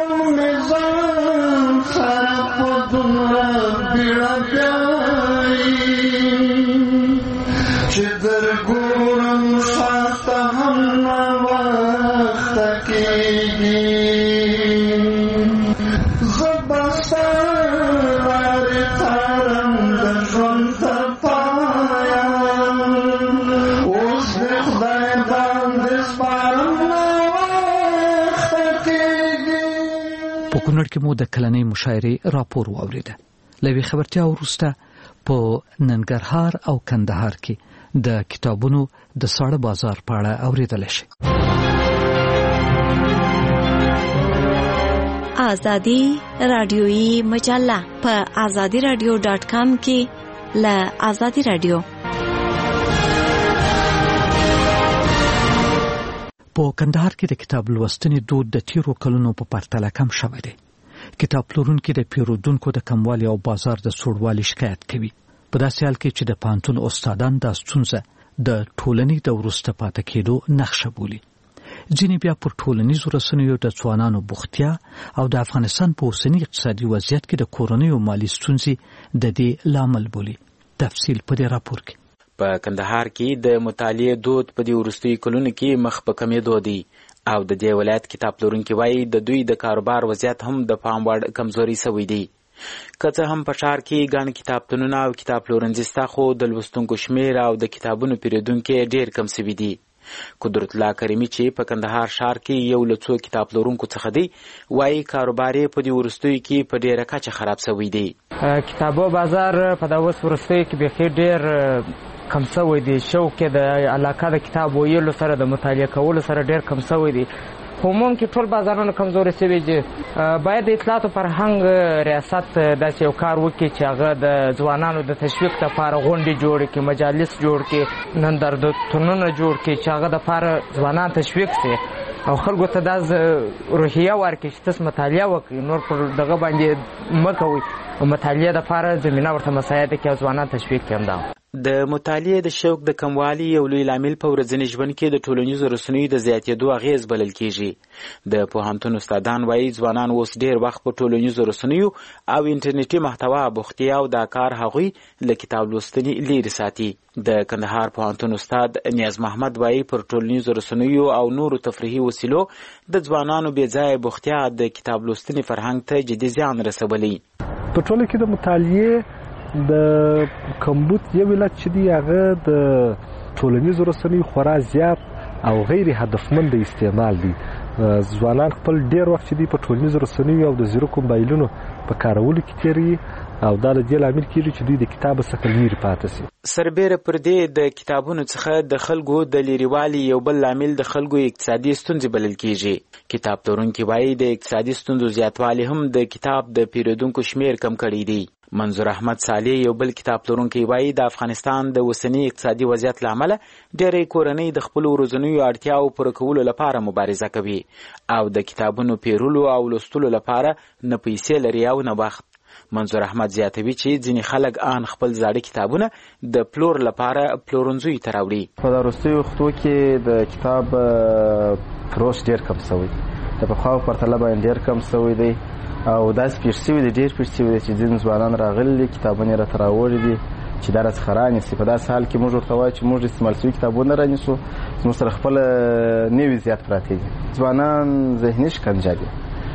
کونړ کې مو د کلنۍ مشاعرې راپور واوریده. لوي خبرتیا وروسته په ننګرهار او کندهار کې د کتابونو د ساړه بازار په اړه اوریدل شي. آزادی رادیویی مجله په azadiradio.com کې ل آزادی رادیو. په کندهار کې د کتاب لوستنې دود د تیرو کلونو په پرتله کم شوی دی. کتاب پلورونکي د پیرودونکو د کموالي او بازار د سوړوالي شکایت کوي. په داسې حال کې چې د پوهنتون استادان دا ستونزه د ټولنې د وروسته پاتې کېدو نښه بولي. ځینې بیا پر ټولنیزو رسنیو د ځوانانو بوختیا او د افغانستان په اوسني اقتصادي وضعیت کې د کورنیو مالي ستونزې د دې لامل بولي. تفصیل په دې راپور کې. په کندهار کې د مطالعې دود په دې وروستیو کلونو کې مخ په کمېدو دی او د دې ولایت کتاب پلورونکي وایي د دوی د کاروبار وضعیت هم د پام وړ کمزوري سوی دی. که څه هم په ښار کې ګڼ کتابتونونه او کتاب پلورنځي شته، خو د لوستونکو شمېر او د کتابونو پیرودونکي ډېر کم سوي دي. قدرت الله کریمي چې په کندهار ښار کې یو له څو کتاب پلورونکو څخه دی، وایي کاروبار یې په دې وروستیو کې په ډېره کچه خراب سوی دی. کتابو بازار په دا اوس وروستیو کې بیخي ډېر کم سوی دی. شوق یې د علاقه د کتاب ویلو سره د مطالعه کولو سره ډېر کم سوی دی. په عموم کې ټول بازارونه کمزوري سوي دي. باید د اطلاعات او فرهنګ ریاست داسې یو کار وکړي چې هغه د ځوانانو د تشویق لپاره غونډې جوړې کړي، مجالس جوړ کړي، نندارتونونه جوړ کړي چې هغه دپاره ځوانان تشویق سي او خلکو ته دا روحیه ورکړي چې تاسو مطالعه وکړئ، نور پر دغه باندې مه کوئ. مطالعې دپاره زمینه ورته مساعده کړي او ځوانان تشویق کړي. همدا د مطالعې د شوق د کموالي یو لوی لامل په ورځني ژوند کې د ټولنیزو رسنیو د زیاتېدو اغېز بلل کېږي. د پوهنتون استادان وایي ځوانان اوس ډېر وخت په ټولنیزو رسنیو او انټرنیټي محتوا بوختي او دا کار هغوی له کتاب لوستنې لرې ساتي. د کندهار پوهنتون استاد نیاز محمد وایي پر ټولنیزو رسنیو او نورو تفریحي وسیلو د ځوانانو بې ځایه بوختیا د کتاب لوستنې فرهنګ ته جدي زیان رسولی. په ټوله کې د مطالعې د کمبود یو علت چې دی هغه د ټولنیزو رسنیو خورا زیات او غیر هدفمند استعمال دی. ځوانان خپل ډیر وخت چې دی په ټولنیزو رسنیو او د زیرکو موبایلونو په کارولو کې تیروي او دا د دې لامل کېږي چې دوی د کتاب څخه لرې پاتې شي. سربیره پر دې د کتابونو څخه د خلکو د لرېوالي یو بل لامل د خلکو اقتصادي ستونزې بلل کېږي. کتاب پلورونکي وایي د اقتصادي ستونزو زیاتوالی هم د کتاب د پیرودونکو شمېر کم کړی دی. منظور احمد صالح یو بل کتاب پلورونکی وایي د افغانستان د اوسني اقتصادي وضعیت له امله ډېرې کورنۍ د خپلو ورځنیو اړتیاوو پوره کولو لپاره مبارزه کوي او د کتابونو پیرلو او لوستلو لپاره نه پیسې لري او نه وخت. منظور احمد زیاتوي چې ځینې خلک آن خپل زاړه کتابونه د پلور لپاره پلورنځیو ته راوړي. په وروستیو وختو کې د کتاب فروش ډېر کم سوی، د پخوا په پرتله باندې ډېر کم سوی دی او داسې پېښ سوي دي، ډېر پېښ سوي دي چې ځینې ځوانان راغلي دي کتابونه یې راته راوړي دي چې دا راڅخه رانیسي. په داسې حال کې موږ ورته وایو چې موږ استعمال سوي کتابونه رانیسو، زموږ سره خپله نوي زیات پراته دي. ځوانان ذهني شکنجه دي،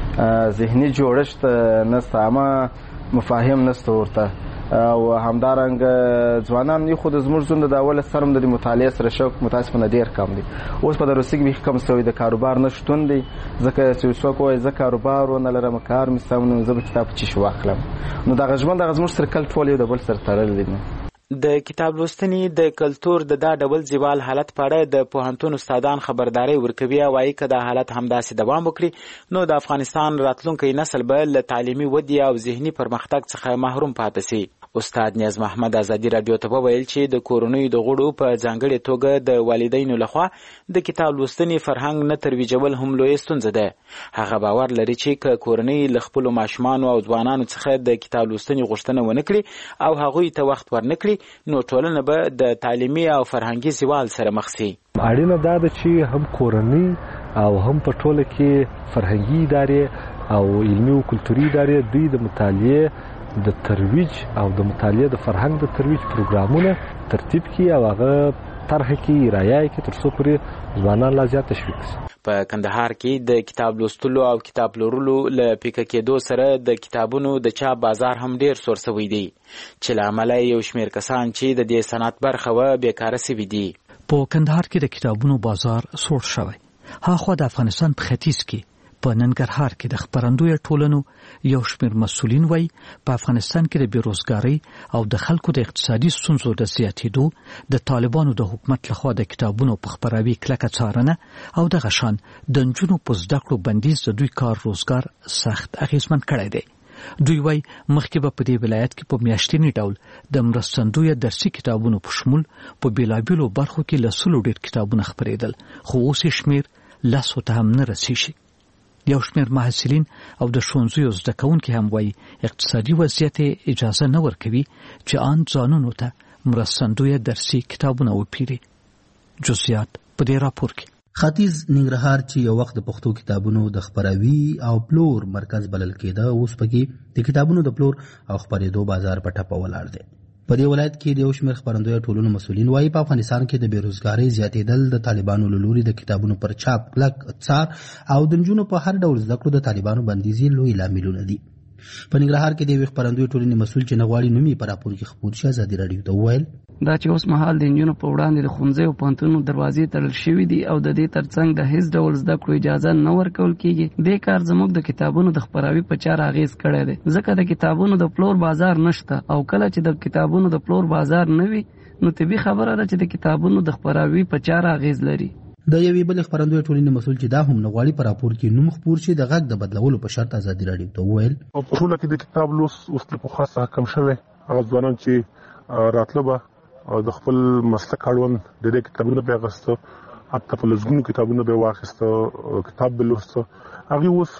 ذهني جوړښت نشته، عامه مفاهیم نشته ورته او همدارنګه ځوانان یې خو د زموږ ژوند د اوله سره هم د مطالعې سره شوق متاسفانه ډېر کم دی. اوس په دروسي کې بیخي کم سوی د کاروبار نه شتون دی، ځکه چې څوک وایي زه کاروبار ونه لرم، کار مې سم نه، زه به کتاب په چی واخلم. نو دغه ژوند دغه زموږ سرکل ټول یو د بل سره تړلی دی. د کتاب لوستنې د کلتور د دا ډول زوال حالت په اړه د پوهنتون استادان خبرداري ورکوي او وایي که دا حالت همداسې دوام وکړي نو د افغانستان راتلونکی نسل به له تعلیمي ودې او ذهني پرمختګ څخه محروم پاتې سي. استاد نیاز محمد ازادي رادیو ته وویل چې د کورنیو د غړو په ځانګړې توګه د والدینو لخوا د کتاب لوستنې فرهنګ نه ترویجول هم لویه ستونزه ده. هغه باور لري چې که کورنۍ له خپلو ماشومانو او ځوانانو څخه د کتاب لوستنې غوښتنه ونه کړي او هغوی ته وخت ورنه کړي نو ټولنه به د تعلیمي او فرهنګي زوال سره مخ سي. اړینه دا ده چې هم کورنۍ او هم په ټوله کې فرهنګي ادارې او علمي او کلتوري ادارې دوی د مطالعې د ترویج او د مطالعې د فرهنګ د ترویج پروګرامونه ترتیب کړي او هغه طرح کړي، رایه کړي تر څو پورې ځوانان لا زیات تشویق شي. په کندهار کې د کتاب لوستلو او کتاب پلورلو له پیکه کېدو سره د کتابونو د چاپ بازار هم ډېر سور سوی دی چې له امله یو شمېر کسان چې د دې صنعت برخه وه بېکاره سوي دي. په کندهار کې د کتابونو بازار سوړ شوی. هاخوا د افغانستان په ختیځ کې په ننګرهار کې د خپرندوی ټولنو یو شمېر مسؤلین وایي په افغانستان کې د بیروزګارۍ او د خلکو د اقتصادي ستونزو د زیاتېدو د طالبانو د حکومت لخوا د کتابونو په خپراوي کلکه څارنه او دغه شان د نجونو په زده کړو بندیز د دوی کار روزګار سخت اغېزمن کړی دی. دوی وایي مخکې به په دې ولایت کې په میاشتني ډول د مرستندویه درسي کتابونو په شمول په بېلابېلو برخو کې له 100 ډېر کتابونه خپرېدل، خو اوس یې شمېر 10 ته هم نه رسیږي. یو شمېر محصلین او د ښوونځیو زده کوونکي هم وایي اقتصادي وضعیت اجازه نه ورکوي چې آن ځانونو ته مرستندویه درسي کتابونه وپیري. جزئیات په دې راپور کې. ختیځ ننګرهار چې یو وخت د پښتو کتابونو د خپراوي او پلور مرکز بلل کېده، اوس پکې د کتابونو د پلور او خپرېدو بازار په ټپه ولاړ دی. په دې ولایت کې د یو شمېر خپرندویه ټولنو مسؤلین وایي په افغانستان کې د بیروزګارۍ زیاتېدل د طالبانو له لوري د کتابونو پر چاپ کلک څار او د نجونو په هر ډول زده کړو د طالبانو بندیز لوی لاملونه دي. په ننګرهار کې د یوې خپرندویه ټولنې مسؤل چې نه غواړي نوم یې په راپور کې خپور شي ازادي راډیو ته وویل دا چې اوس مهال د نجونو په وړاندې د ښوونځیو او پوهنتونونو دروازې تړل شوي دي او د دې ترڅنګ د هیڅ ډول زده کړو اجازه نه ورکول کیږي. دې کار زموږ د کتابونو د خپراوي په چاره اغیز کړی دی ځکه د کتابونو د پلور بازار نشته او کله چې د کتابونو د پلور بازار نه وي نو طبیعي خبره ده چې د کتابونو د خپراوي په چاره اغیز لري. د یوې بلې خپرندویه ټولنې مسؤل چې دا هم نه غواړي په راپور کې نوم خپور شي د غږ د بدلولو په شرط ازادي راډیو ته وویل په ټوله کې د کتاب لوست اوس له پخوا څخه کم شوی. هغه ځوانان چې راتله به د خپل مسلک اړوند د دې کتابونو به اخیسته حتی په لږونو کتابونو به واخیسته کتاب به لوسته هغه اوس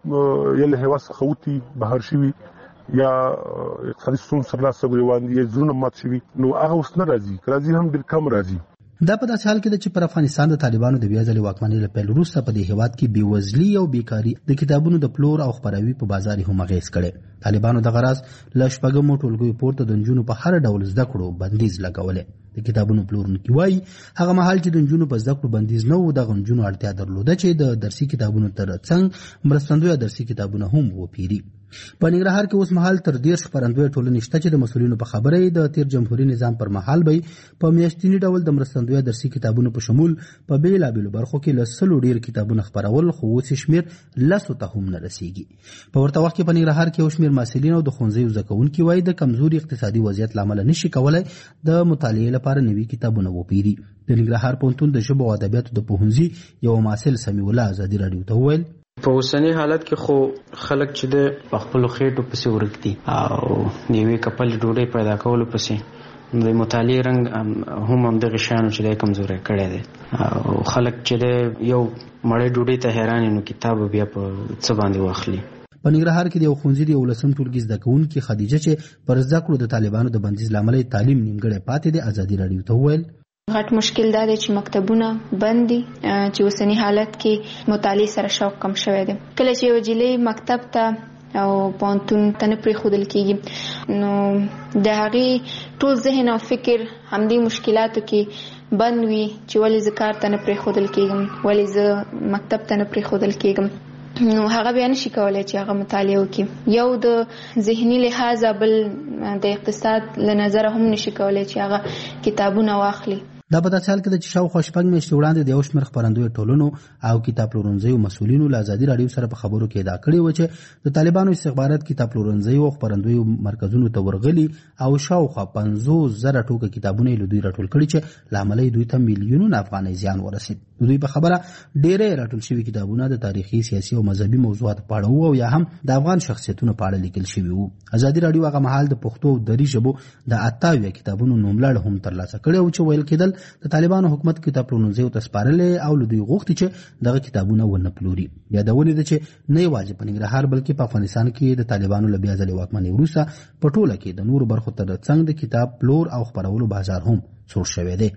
یله هوا څخه وتی بهر شوي یا اقتصادي ستونزې سره لاس روان دي زړونه مات شوي نو هغه اوس نه راځي هم ډېر کم راځي. دا په داسې حال کې ده چې پر افغانستان د طالبانو د بیا ځلې واکمنۍ له پیل وروسته په دې هېواد کې بېوزلي او بیکاري د کتابونو د پلور او خپراوي په بازار هم اغېز کړی. طالبانو دغه راز له شپږمو ټولګیو پورته د نجونو په هر ډول زده کړو بندیز لګولی. د کتابونو پلورونکي وایي هغه مهال چې د نجونو په زده کړو بندیز نه و دغه نجونو اړتیا درلوده چې د درسي کتابونو تر څنګ مرستندویه درسي کتابونه هم وپیري. په ننګرهار کې اوس مهال تر 10 خپرندویه ټولنې شته چې د مسؤلینو په خبره د تیر جمهوریت نظام پر مهال به په میاشتني ډول د مرستندویه درسي کتابونو په شمول په بیلابېلو برخو کې له 100 ډیر کتابونه خپرول خو اوس شمېر 10 ته هم نه رسیږي. په ورته وخت کې په ننګرهار کې یو شمېر محصلین او د ښوونځیو زده کوونکي وایي د کمزوري اقتصادي وضعیت له امله نشي کولی د مطالعې لپاره نوي کتابونه وپیري. د ننګرهار پوهنتون د ژبو او ادبیاتو د پوهنځي یو محصل سمیع الله ازادي راډیو ته وویل په اوسنی حالت کې خو خلک چې د خپل خېټو پسې ورک دي او نیوي کپل ډوډۍ پیدا کولو پسې د مطالعې رنګ هم دغه شانو چې د کمزوري کړي دي او خلک چې د یو مړې ډوډۍ ته حیران نو کتاب بیا په څه باندې واخلي. په ننګرهار کې د یو ښوونځي د 11م ټولګي زده کوونکي خدیجه چې پر زده کړو د طالبانو د بندیز له امله تعلیم نیمګړی پاتې دی ازادي راډیو ته وویل غټ مشکل دا دی چې مکتبونه بند دي چې اوسنی حالت کې مطالعې سره شوق کم شوی دی. کله چې یو جلې مکتب ته او پوهنتون ته نه پرېښودل کېږي نو د هغې ټول ذهن او فکر همدې مشکلاتو کې بند وي چې ولې زه کار ته نه پرېښودل کېږم ولې زه مکتب ته نه پرېښودل کېږم نو هغه بیا نشي کولی چې هغه مطالعه وکړي. یو د ذهني لحاظه بل د اقتصاد له نظره هم نشي کولی چې هغه کتابونه واخلي. دا په داسې حال کې ده چې شاوخوا 6 میاشتې وړاندې د یو شمېر خپرندویو ټولنو او کتاب پلورنځیو مسؤلینو له ازادي راډیو سره په خبرو کې ادعا کړې وه چې د طالبانو استخبارات کتاب پلورنځیو او خپرندویو مرکزونو ته ورغلي او شاوخوا 50,000 ټوکه کتابونه یې له دوی راټول کړي چې له امله یې دوی ته میلیونونه افغانۍ زیان ورسېد. د دوی په خبره ډېری راټول شوي کتابونه د تاریخي سیاسي او مذهبي موضوعاتو په اړه وو او یا هم د افغان شخصیتونو په اړه لیکل شوي وو. ازادي راډیو هغه مهال د پښتو او دري ژبو د 28 کتابونو نوملړ هم ترلاسه کړی و چې ویل کېدل د طالبانو حکومت کتاب پلورنځیو ته سپارلې او له دوی غوښتي چې دغه کتابونه ونه پلوري. یادونه ده چې نه یوازې په ننګرهار بلکې په افغانستان کې د طالبانو له بیا ځلې واکمنۍ وروسته په ټوله کې د نورو برخو تر څنګ د کتاب پلور او خپرولو بازار هم سور شوی دی.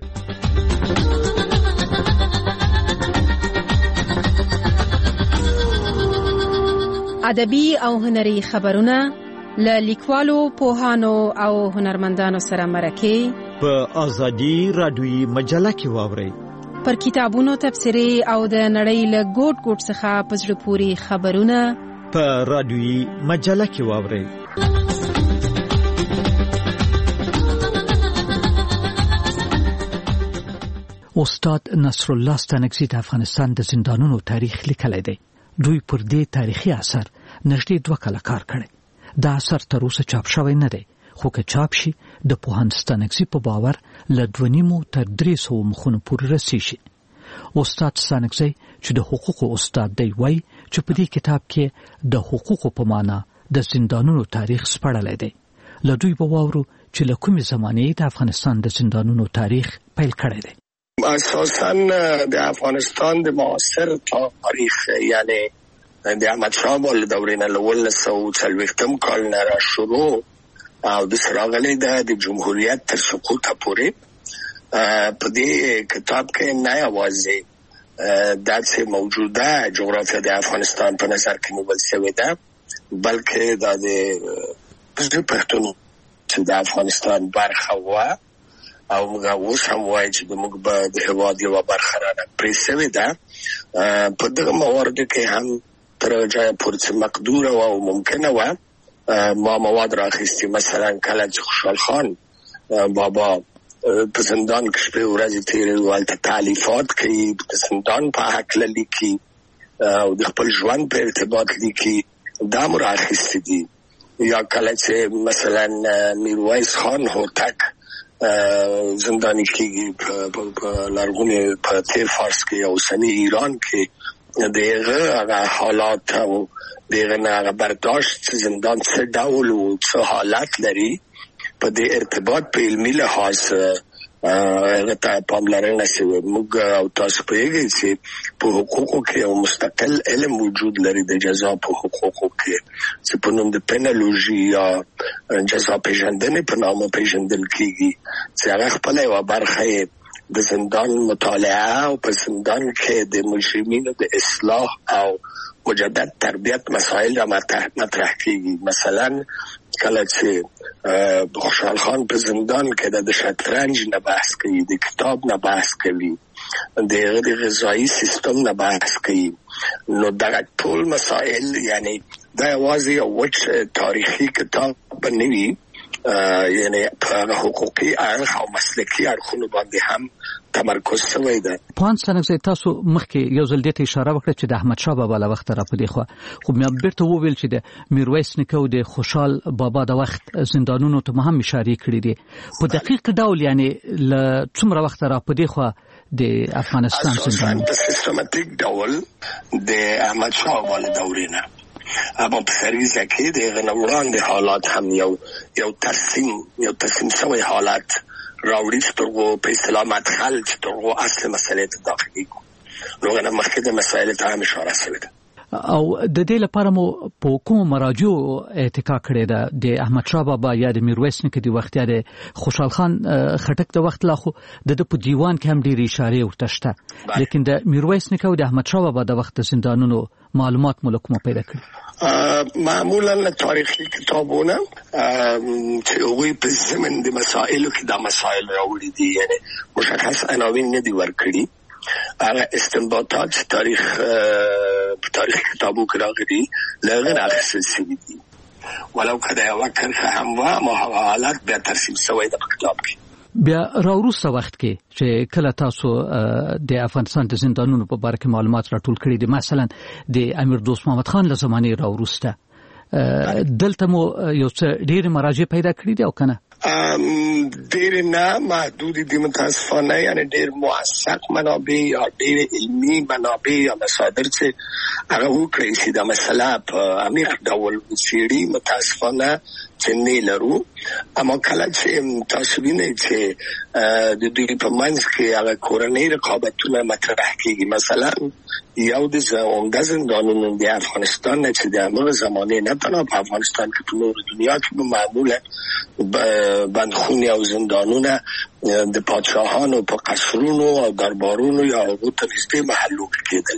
ادبي او هنري خبرونه له لیکوالو پوهانو او هنرمندانو سره مرکه په ازادي راډیوي مجله کې واورئ. پر کتابونو تبصرې او د نړۍ له ګوټ ګوټ څخه په زړه پورې خبرونه په راډیوي مجله کې واورئ. استاد نصر الله ستانکزی د افغانستان د زندانونو تاریخ لیکلی دی. دوی پر دې تاریخي اثر نږدې 2 کاله کار کړی. دا اثر تر اوسه چاپ شوی نه دی خو که چاپ شي د پوهاند ستانکزي په باور له 2.5 تر 300 مخونو پورې رسیږي. استاد ستانکزي چې د حقوقو استاد دی وایي چې په دې کتاب کې د حقوقو په معنا د زندانونو تاریخ سپړلی دی. له دوی به واورو چې له کومې زمانې د افغانستان د زندانونو تاریخ پیل کړی دی. اساساً د افغانستان د معاصر تاریخ یعنی د احمد شاه بابا دورې نه له 1940 کال نه را شروع او د سراغلي د جمهوریت تر سقوط پورې په دې کتاب کې نه یوازې داسې موجوده جغرافیه د افغانستان په نظر کې نیول شوې ده بلکې د پښتون چې د افغانستان برخه وه او موږ اوس هم وایو چې موږ به د هېواد یوه برخه رانه پرې سوې ده. په دغه مواردو کې هم تر جایه پورې چې مقدوره وه او ممکنه وه ما مواد راخیستي. مثلا کله چې خوشحال خان بابا په زندان کې شپې ورځې تېروي او هلته تالیفات کوي، د زندان په هکله لیکي او د خپل ژوند په ارتباط لیکي، دا مو راخیستي دي. یا کله چې مثلا میرویس خان هوتک زندانی کېږي په لرغوني په تیر فارس کې او اوسني ایران کې، د هغه حالات او د هغه برداشت چې زندان څه ډول او څه حالت لري په دې ارتباط په علمي لحاظ هغه ته پاملرنه شوې. موږ او تاسو پوهېږئ چې په حقوقو کې یو مستقل علم وجود لري د جزا په حقوقو کې چې په نوم د پینالوژي یا جزا پیژندنې په نامه پیژندل کېږي، چې هغه خپله یوه برخه د زندان مطالعه او په زندان کې د مجرمینو د اصلاح او مجدد تربیت مسائل را مطرح کېږي. مثلا کله چې خوشحال خان په زندان کې د شطرنج نه بحث کوي، د کتاب نه بحث کوي، د غذایی سیستم نه بحث کوي، نو دغه ټول مسائل یعنی دا یوازې یو وچ تاریخي کتاب نه وي، یعنی په حقوقي اړخ او مسلکي اړخونو باندې هم تمرکز شوی ده. پوهاند سنګزی، تاسو مخکې یو ځل دې ته اشاره وکړه چې د احمدشاه بابا له وخته را په دې خوا، خو بیا بیرته وویل چې د میرویس نیکه او د خوشحال بابا د وخت زندانونو ته هم اشارې کړې دي. په دقیق ډول یعنی له څومره وخته را په دې خوا د افغانستان زندانونه په سیستماتیک ډول د احمدشاه بابا له دورې نه، اما په سرویزه کې د هغه وړاندې حالات هم یو ترسیم شوی حالات راوړي چې ترغو په اصطلاح مدخل چې ترغو اصل مسئله ته داخلي کو، نو هغه مخکې د مسایلو ته هم اشاره شوې ده. او د دې لپاره مو په کوم مراجعو اتکا کړې ده؟ د احمدشاه بابا یا د میرویس نیکه د وخت یا د خوشحال خان خټک د وخت لا خو د په دیوان کې هم ډېرې اشارې ورته شته، لیکن د میرویس نیکه او د احمدشاه بابا د وخت زندانونو معلومات مو له کومه پیدا کړي؟ معمولا تاریخي کتابونه چې هغوی په ضمن د مسائلو کې دا مسائل راوړي دي، یعنی مشخص عناوین نه دي ورکړي. هغه استنباطات تاریخ کتابو کې راغلي له هغه راخیستل شوي دي، ولو که د یوه کرښه هم وه اما هغه حالت بیا ترسیم شوی ده په کتاب کې. بیا راوروسته وخت کې چې کله تاسو د افغانستان د زندانونو په باره کې معلومات راټول کړي دي، مثلا د امیر دوست محمد خان له زمانې راوروسته دلته مو یو څه ډېرې مراجع پیدا کړي دي او که نه؟ ډېر نه، محدود دي متاسفانه، یعنی ډېر موثق منابع یا ډېر علمي منابع یا مصادر چې هغه وکړي چې دا مسله په عمیق ډول وڅېړي متاسفانه چې نه لرو. اما کله چې تاسو وینئ چې د دوی په منځ کې هغه کورنۍ رقابتونه مطرح کېږي، مثلا یو د عمده زندانونو د افغانستان نه چې د همغه زمانې نه تنها په افغانستان کې په نور دنیا کې به معموله بندخونې او زندانونه د پادشاهانو په قصرونو او دربارونو یا هغو ته نږدې محلو کې کېدل.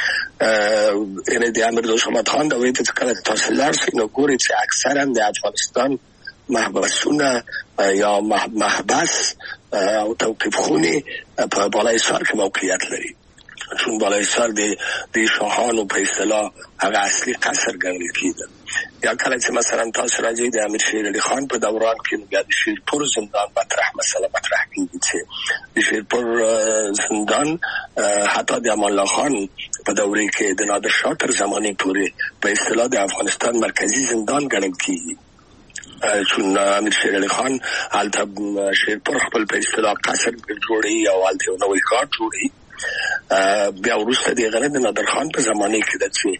یعنی د امیر دوست محمد خان د ویته کله تاسو لاړ شئ نو ګورئ چې اکثرا د افغانستان محبسونه یا محبس او توقیف خونې په بالایسار کې موقعیت لري، چون بالایسار د شاهانو په اصطلاح هغه اصلي قصر ګڼل کېده. یا کله چې مثلا تاسو راځئ د امیر شیر علي خان په دوران کې بیا د شیرپور زندان مسله مطرح کېږي چې د شیرپور زندان حتی د امان الله خان په دورې کې د نادر شاه تر زمانې پورې په اصطلاح د افغانستان مرکزی زندان ګڼل کېږي، چون امیر شیر علي خان هلته شیرپور خپل په اصطلاح قصر جوړوي او هلته یو نوی ښار جوړوي. بیا وروسته د هغه د نادر خان په زمانې کې ده چې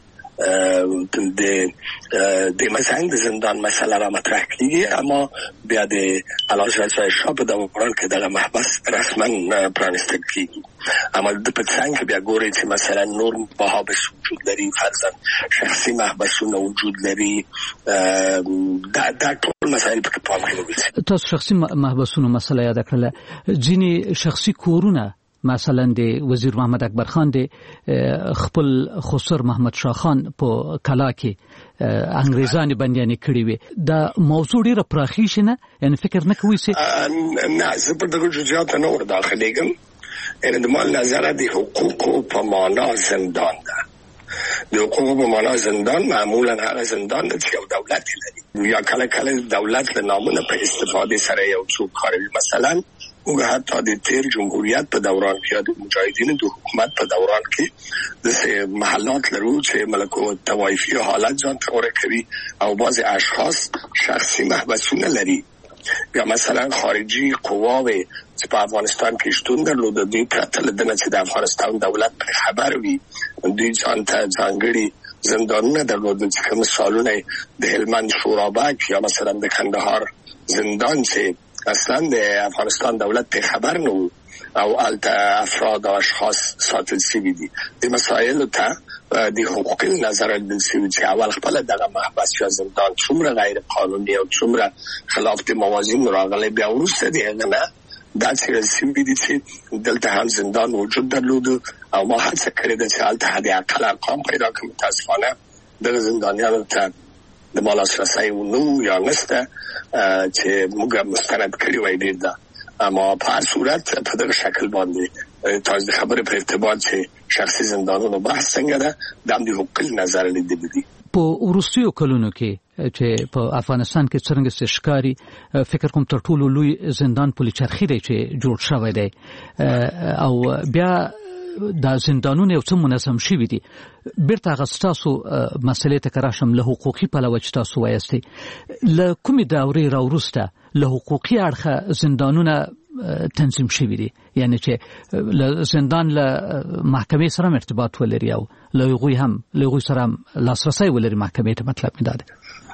د مزنګ د زندان مسله را مطرح کېږي، اما بیا د اعلیحضرت شاه په دوران کې دغه محبس رسما پرانیستل کېږي. اما د په څنګ کې بیا ګورئ چې مثلا نور محابس وجود لري، فرضاً شخصي محبسونه وجود لري، دا ټول مسایل پکې پام کې نیول شي. تاسو شخصي محبسونو مسله یاد کړله، ځینې شخصي کورونه مثلا د وزیر محمد اکبر خان د خپل خسر محمد شاه خان په کلا کې انګریزان بنديان کړی وي دا موضوع ډیره پراخی شنه یعنی فکر نه کوي چې نه زه په دغه جزئیات نه ور داخليږم ان د مال نظر د حقوقو په معنا زندان ده د حقوقو په معنا زندان معمولا هغه زندان چې یو دولت لري یا کله کله دولت له نامونه په استفاده سره یو څوک کاروي مثلا موږ حتی د تیر جمهوریت په دوران کې د مجاهدینو د حکومت په دوران کې د محلات لرو چې ملکو توایفي حالت ځان تور کوي او بعض اشخاص شخصي محبسونه لري یا مثلا خارجي قواوې چې په افغانستان کې شتون درلود د دې پرته لدنه چې د افغانستان دولت په خبر وي دوی ځان ته ځانګړي زندانونه درلودل چې کوم مثالونه د هلمند شورابک یا مثلا د کندهار زندان چې اصلا د افغانستان دولت ته خبر نه او الته افراد او اشخاص ساتل شوي دي د مسایلو ته د حقوقي نظر د سوي چې اول خپل دغه محبس یا زندان څومره غیر قانوني او څومره خلاف د موازین راغلي بیا ورسته دی نه دا چې سوي دي چې دلته هم زندان وجود درلود او ما هڅه کړې ده چې الته د اقل ارقام پیدا کړم تاسفانه د زندانیانو ته د مال اساسي نو یا نسته چې موږ مستند کړی وای دی دا اما په هر صورت په دغه شکل باندې تاسو د خبرې په ارتباط چې شخصي زندانونو بحث څنګه ده د حقوقي نظر لیدل دي په ورسیو کلونو کې چې په افغانستان کې څنګه ښکاری فکر کوم تر ټولو لوی زندان پولیچرخي دی چې جوړ شوی دی او بیا دا زندانونه یو څه منظم شوي دي بیرته غستاسو مسلې ته کراشم له حقوقي پلوه چې تاسو وایستئ له کومې دورې راوروسته له حقوقي اړخه زندانونه تنظیم شوي دي یعنی چې زندان له محکمې سره ارتباط ولري او له هغوی سره لاسرسی ولري محکمې ته مطلب می ده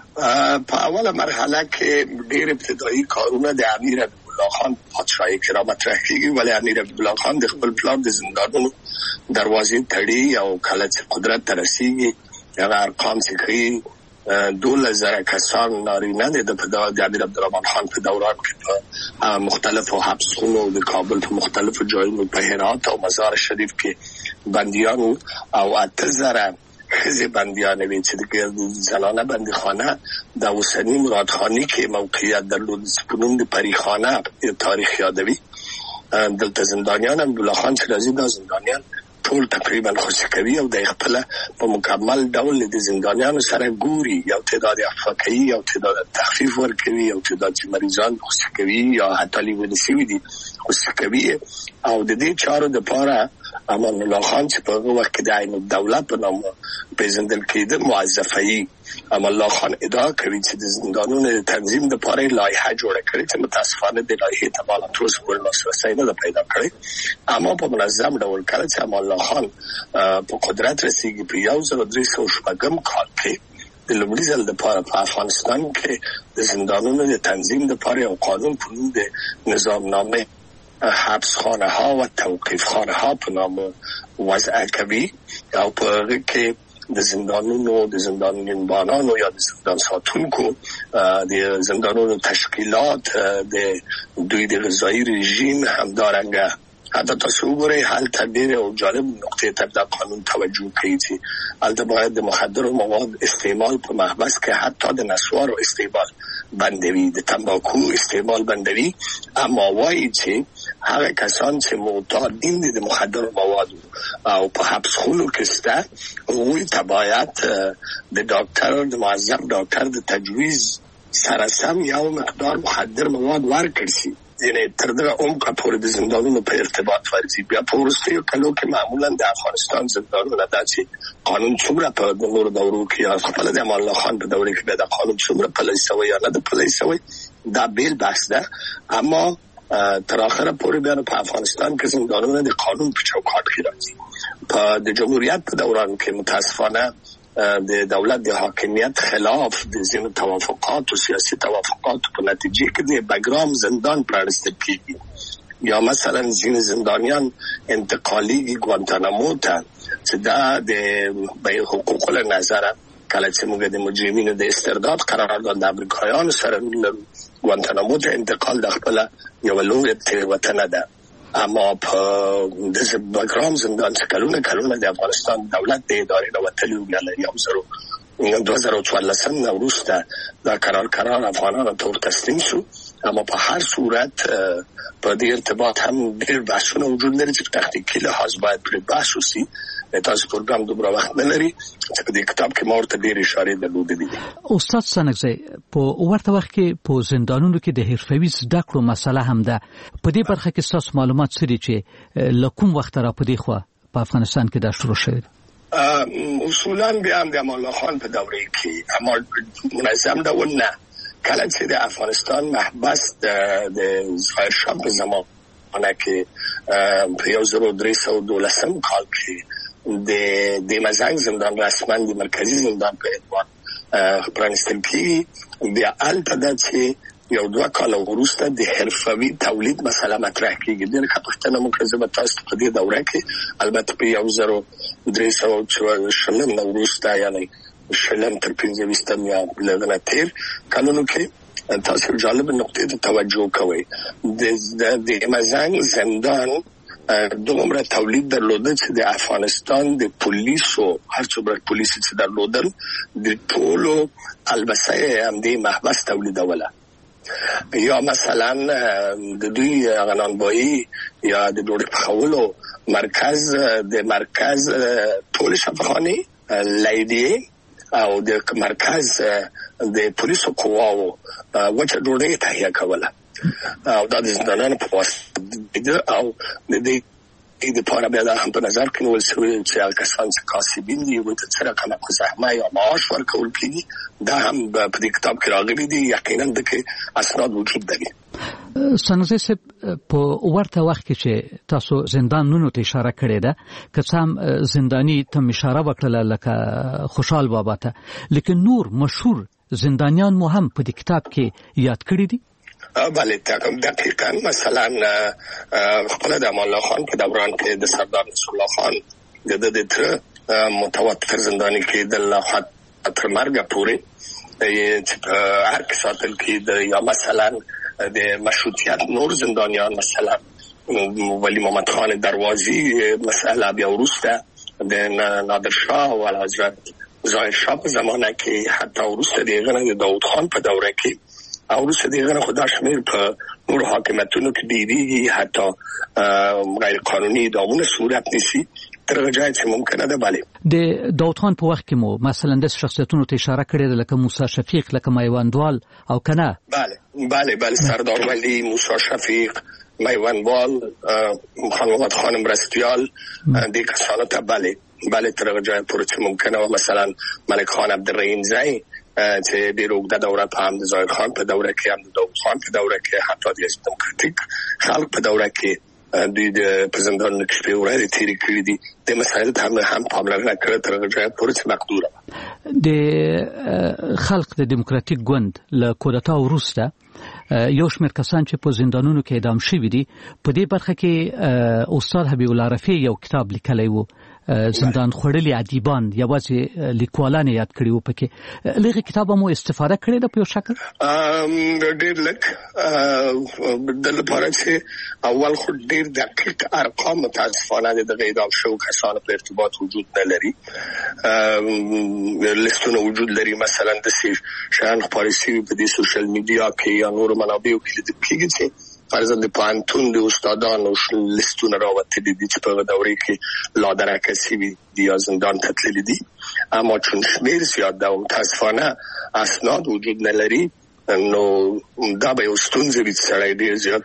په اوله مرحله کې ډېر ابتدایي کارونه د امیر عبدالله خان پادشاهي کې را مطرح کېږي ولی امیر عبدالله خان د خپل پلان د زندانونو دروازې تړي او کله چې قدرت ته رسېږي هغه ارقام چې کوي 12,000 کسان نارینه د امیر عبدالرحمن خان په دوران کې په مختلفو حبسخونو د کابل په مختلفو ځایونو په هرات او مزار شریف کې بندیانو او 8,000 خزي بندیان وی چې د زنانه بندیخانه د اوسنی مرادخانی کې موقعیت درلود سپنون د پریخانه تاریخ یادوي دلته زندانیان عبدالله خان شیرازی د زندانیان ټول تقریبا خوشکوي او د خپل په مکمل ډول د زندانیانو سره ګوري یو تعداد افقي او تعداد تخفیف ورکوي او تعداد مریضان خوشکوي یا حتی لیونسی دي خوشکوي او د دې چارو د پاره امان الله خان چې په هغه وخت کې د عین الدوله په نوم پیژندل کېده موظفي امان الله خان ادعا کوي چې د زندانونو تنظیم د پاره لایحه جوړه کړې چې متاسفانه د لایحې تمام تروس کول لاسرسي نه پیدا کړي اما په منظم ډول کړ چې امان الله خان په قدرت رسیدي په 1300 کال کې د لومړي ځل د پاره په افغانستان کې د زندانونو د تنظیم د پاره او قانون په نوم د نظام نامه حبس خانه ها و توقیف خانه ها په نام وضع کوي او په هغه کې د زندانونو د زندانبانانو یا د زندان ساتونکو د زندانونو تشکیلات د دوی د غذایی رژیم همدارنګه حتی تاسو وګورئ هلته ډېرې او جالب نقطې ته د قانون توجه کوي چې هلته باید د مخدر مواد استعمال په محبس کې حتی د نسوارو استعمال بندوي د تنباکو استعمال بندوي اما وایي چې هغه کسان چې معتادین دي د مخدر مواد او په حبس خونو کې سته هغوی ته باید د ډاکټر د معذب ډاکټر د تجویز سره سم یو مقدار مخدر مواد ورکړي شي یعنی تر دغه عمقه پورې د زندانونو په ارتباط ورځي بیا په وروستیو کلو کې معمولا د افغانستان زندانونه دا چې قانون څومره په نورو دورو کې یا خپل د امان الله خان په دوره کې د قانون څومره پلی شوی یا نه د پلی شوی دا بیل بحث ده اما تر اخره پورې بیا په افغانستان کې زندانونه د قانون په چوکاټ کې راځي په د جمهوریت په دوران کې متاسفانه د دولت د حاکمیت خلاف د ځینو توافقات او سیاسي توافقات په نتیجه کې د بګرام زندان پرانستل کیږي یا مثلا ځینې زندانیان انتقالي ګوانتانامو ته چې دا د حقوقو له نظره کله چې موږ د مجرمینو د استرداد قرارداد د امریکایانو سره ګوانتانامو ته انتقال د خپل یو لوی تېروتنه ده اما په د بګرام زندان څخه کلونه د افغانستان دولت د ادارې د وتلو بیا 2014 نه وروسته دا قرار افغانانو ته تسلیم شو. اما په هر صورت په دې ارتباط هم ډېر بحثونه وجود لري چې تحقیقي لحاظ باید پرې بحث وشي. تاسو پروګرام دومره وخت نه لري چې په دې کتاب کې ما ورته ډېرې اشارې درلودې. استاد سنګزی په ورته وخت کې په زندانونو کې د حرفوي زده کړو مسله هم ده. په دې برخه کې ستاسو معلومات څه دي چې له کوم وخت را په دې خوا په افغانستان کې دا شروع شوی؟ اصولا بیا هم د امان الله خان په دوره کې عمل منظم ډول نه. کله چې د افغانستان محبس د ظاهر شاه په زمانه کې په 1312 کال کې د مزنګ زندان رسما د مرکزی زندان په عنوان پرانیستل کېږي. بیا هلته ده چې یو 2 کال وروسته د حرفوي تولید مسله مطرح کېږي. ډېر ښه پوښتنه مو کړه. زه به تاسو ته په دې دوره کې البته په 1340 نه وروسته یعنی شلم تر 15 یا لږ تیر کلونو کې تاسو جالب نقطې ته توجه کوئ. د مزنګ زندان دومره تولید درلوده چې د افغانستان د پولیسو هر څومره پولیس چې درلودل د ټولو البسه هم د محبس تولیدوله. یا مثلا د دوی غنانبایی یا د ډوډۍ پخولو مرکز ټول شفاخانه لیدی او د مرکز د پولیسو قواو وچه ډوډۍ تهیه کوله او دا د زندانونو په واسطه او د دې لپاره بیا دا هم په نظر کې نیول شوی چې هغه کسان چې کاسبین دي ورته څه رقم زحمت یا معاش ورکول کېږي. دا هم په دې کتاب کې راغلي دي. یقینا د کې اسناد وجود لري. سنځي صاحب په ورته وخت کې چې تاسو زندانونو ته اشاره کړې ده که څه هم زنداني ته اشاره وکړه لکه خوشحال بابا ته، لیکن نور مشهور زندانیان مو هم په دې کتاب کې یاد کړی دي؟ بله دقیقا. مثلا خپل د امان الله خان په دوران کې د سردار نصر الله خان د تر متواتر زنداني کې د الله تر مرګ پورې چې هر کې ساتل کې یا مثلا د مشروطیت نور زندانیان مثلا ولی محمد خان دروازی مسئله بیا وروسته د نادر شاه و حضرت ظاهر شاه په زمانه کې حتی وروسته د داود خان په دوره کې او وروسته دغه خدا شمیر په نور حاکمیتونو کې ډیریږي حتی غیر قانوني دامونه صورت نیسي تر جای چې ممکنه ده. بله د داود خان په وخت کې مو مثلا د شخصیتونو ته اشاره کړې ده لکه موسی شفیق، لکه میوندوال او کنه. بله سردار ولی، موسی شفیق، میوندوال، محمد خان مرستیال، دې کسانو ته بله تر جای پورې چې ممکنه و. مثلا ملک خان عبدالرحیم زئی چې ډېر اوږده دوره په هم د ظاهر خان په دوره کې هم د داود خان په دوره کې حتی د دموکراتیک خلق په دوره کې دوی د په زندانونو کې شپې ورځې تېرې کړي دي. د مسایلو ته هم پاملرنه کړې تر هغه ځایه پورې چې مقدوره وه. د خلق د دموکراتیک ګوند له کودتا وروسته یو شمېر کسان چې په زندانونو کې اعدام شوي دي، په دې برخه کې استاد حبیب الله رفیع یو کتاب لیکلی و، زندان خوړلي ادیبان، یوازې لیکوالان یاد کړي وو. پکې لږه کتاب مو استفاده کړې ده په یو شکل؟ ډېر لږ د لپاره چې اول خو ډېر دقیق ارقام متاسفانه د اعدام شوو کسانو په ارتباط وجود نه لري. لیستونه وجود لري مثلا د شیان خپاره شوي په دې سوشل میډیا کې یا نورو منابعو کې لیدل کېږي چې فرضاً د پوهنتون د استادانو لیستونه راوتلي دي چې په دوره کې لادرکه شوي دي یا زندان ته تللي دي. اما چون شمېر زیات ده او متاسفانه اسناد وجود نه لري، نو دا به یو ستونزه وي چې سړی ډېر زیات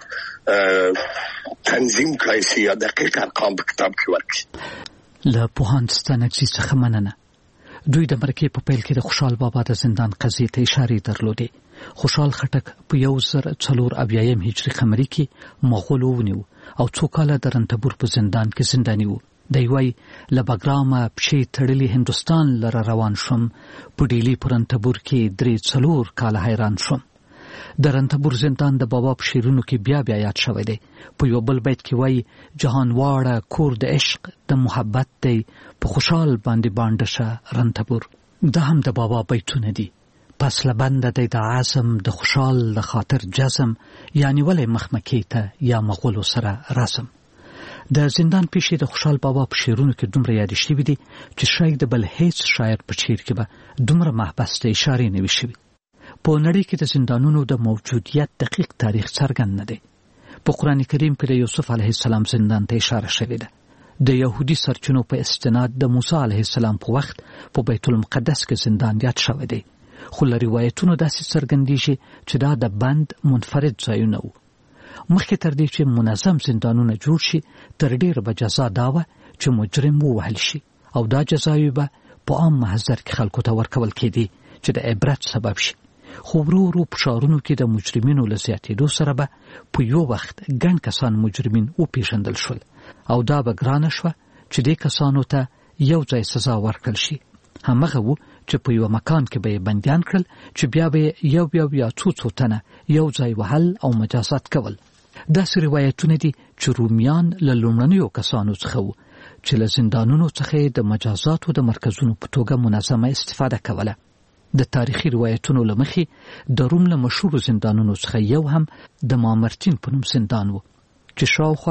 تنظیم کړی شي یا دقیق ارقام په کتاب کې ورکړي. له پوهاند ستانکزي څخه مننه. دوی د مرکې په پیل کې د خوشحال بابا د زندان قضیې ته اشارې درلودې. خوشحال خټک په 1480 هجري قمري کې مغول ونیو او څو کاله د رنتبور په زندان کې زنداني و. دی وایي له بګرامه پښې تړلې هندوستان لره روان شوم، په ډیلي په رنتبور کې 3-4 کاله حیران شوم. د رنتبور زندان د بابا په شعرونو کې بیا یاد شوی دی. په یو بل بیت کې وایي جهان واړه کور د عشق د محبت دی، په خوشحال باندې بانډه شه رنتبور. دا هم د بابا بیتونه دي. پس لبند د عزم د خوشحال د خاطر جزم یعنی ولې مخمکی ته یا مغولو سره رسم. د زندان پیښې د خوشحال بابا په شعرونو کې دومره یاد شوي دي چې شاید د بل هیڅ شاعر په شعر کې به دومره محبس ته اشارې نه وي شوي. په نړۍ کې د زندانونو د موجودیت دقیق تاریخ څرګند نه دی. په قرآن کریم کې د یوسف علیه السلام زندان ته اشاره شوې ده. د یهودي سرچینو په استناد د موسی علیه السلام په وخت په بیت المقدس کې زندان یاد شوی دی. خو له روایتونو داسې څرګندېږي چې دا د بند منفرد ځایونه وو. مخکې تر دې چې منظم زندانونه جوړ شي تر ډېره به جزا دا وه چې مجرم ووهل شي او دا جزاوې به په عام محضر کې خلکو ته ورکول کېدې چې د عبرت سبب شي. خو ورو ورو په ښارونو کې د مجرمینو له زیاتېدو سره به په یو وخت ګڼ کسان مجرمین وپېژندل شول او دا به ګرانه شوه چې دې کسانو ته یو ځای سزا ورکړل شي. همغه و چې په یو مکان کې به یې بندیان کړل چې بیا به یو یا څو تنه یو ځای وهل او مجازات کول. داسې روایتونه دي چې رومیان له لومړنیو کسانو څخه وو چې له زندانونو څخه د مجازاتو د مرکزونو په توګه منظمه استفاده کوله. د تاریخي روایتونو له مخې د روم له مشهورو زندانونو څخه یو هم د مامرتین په نوم زندان و چې شاوخوا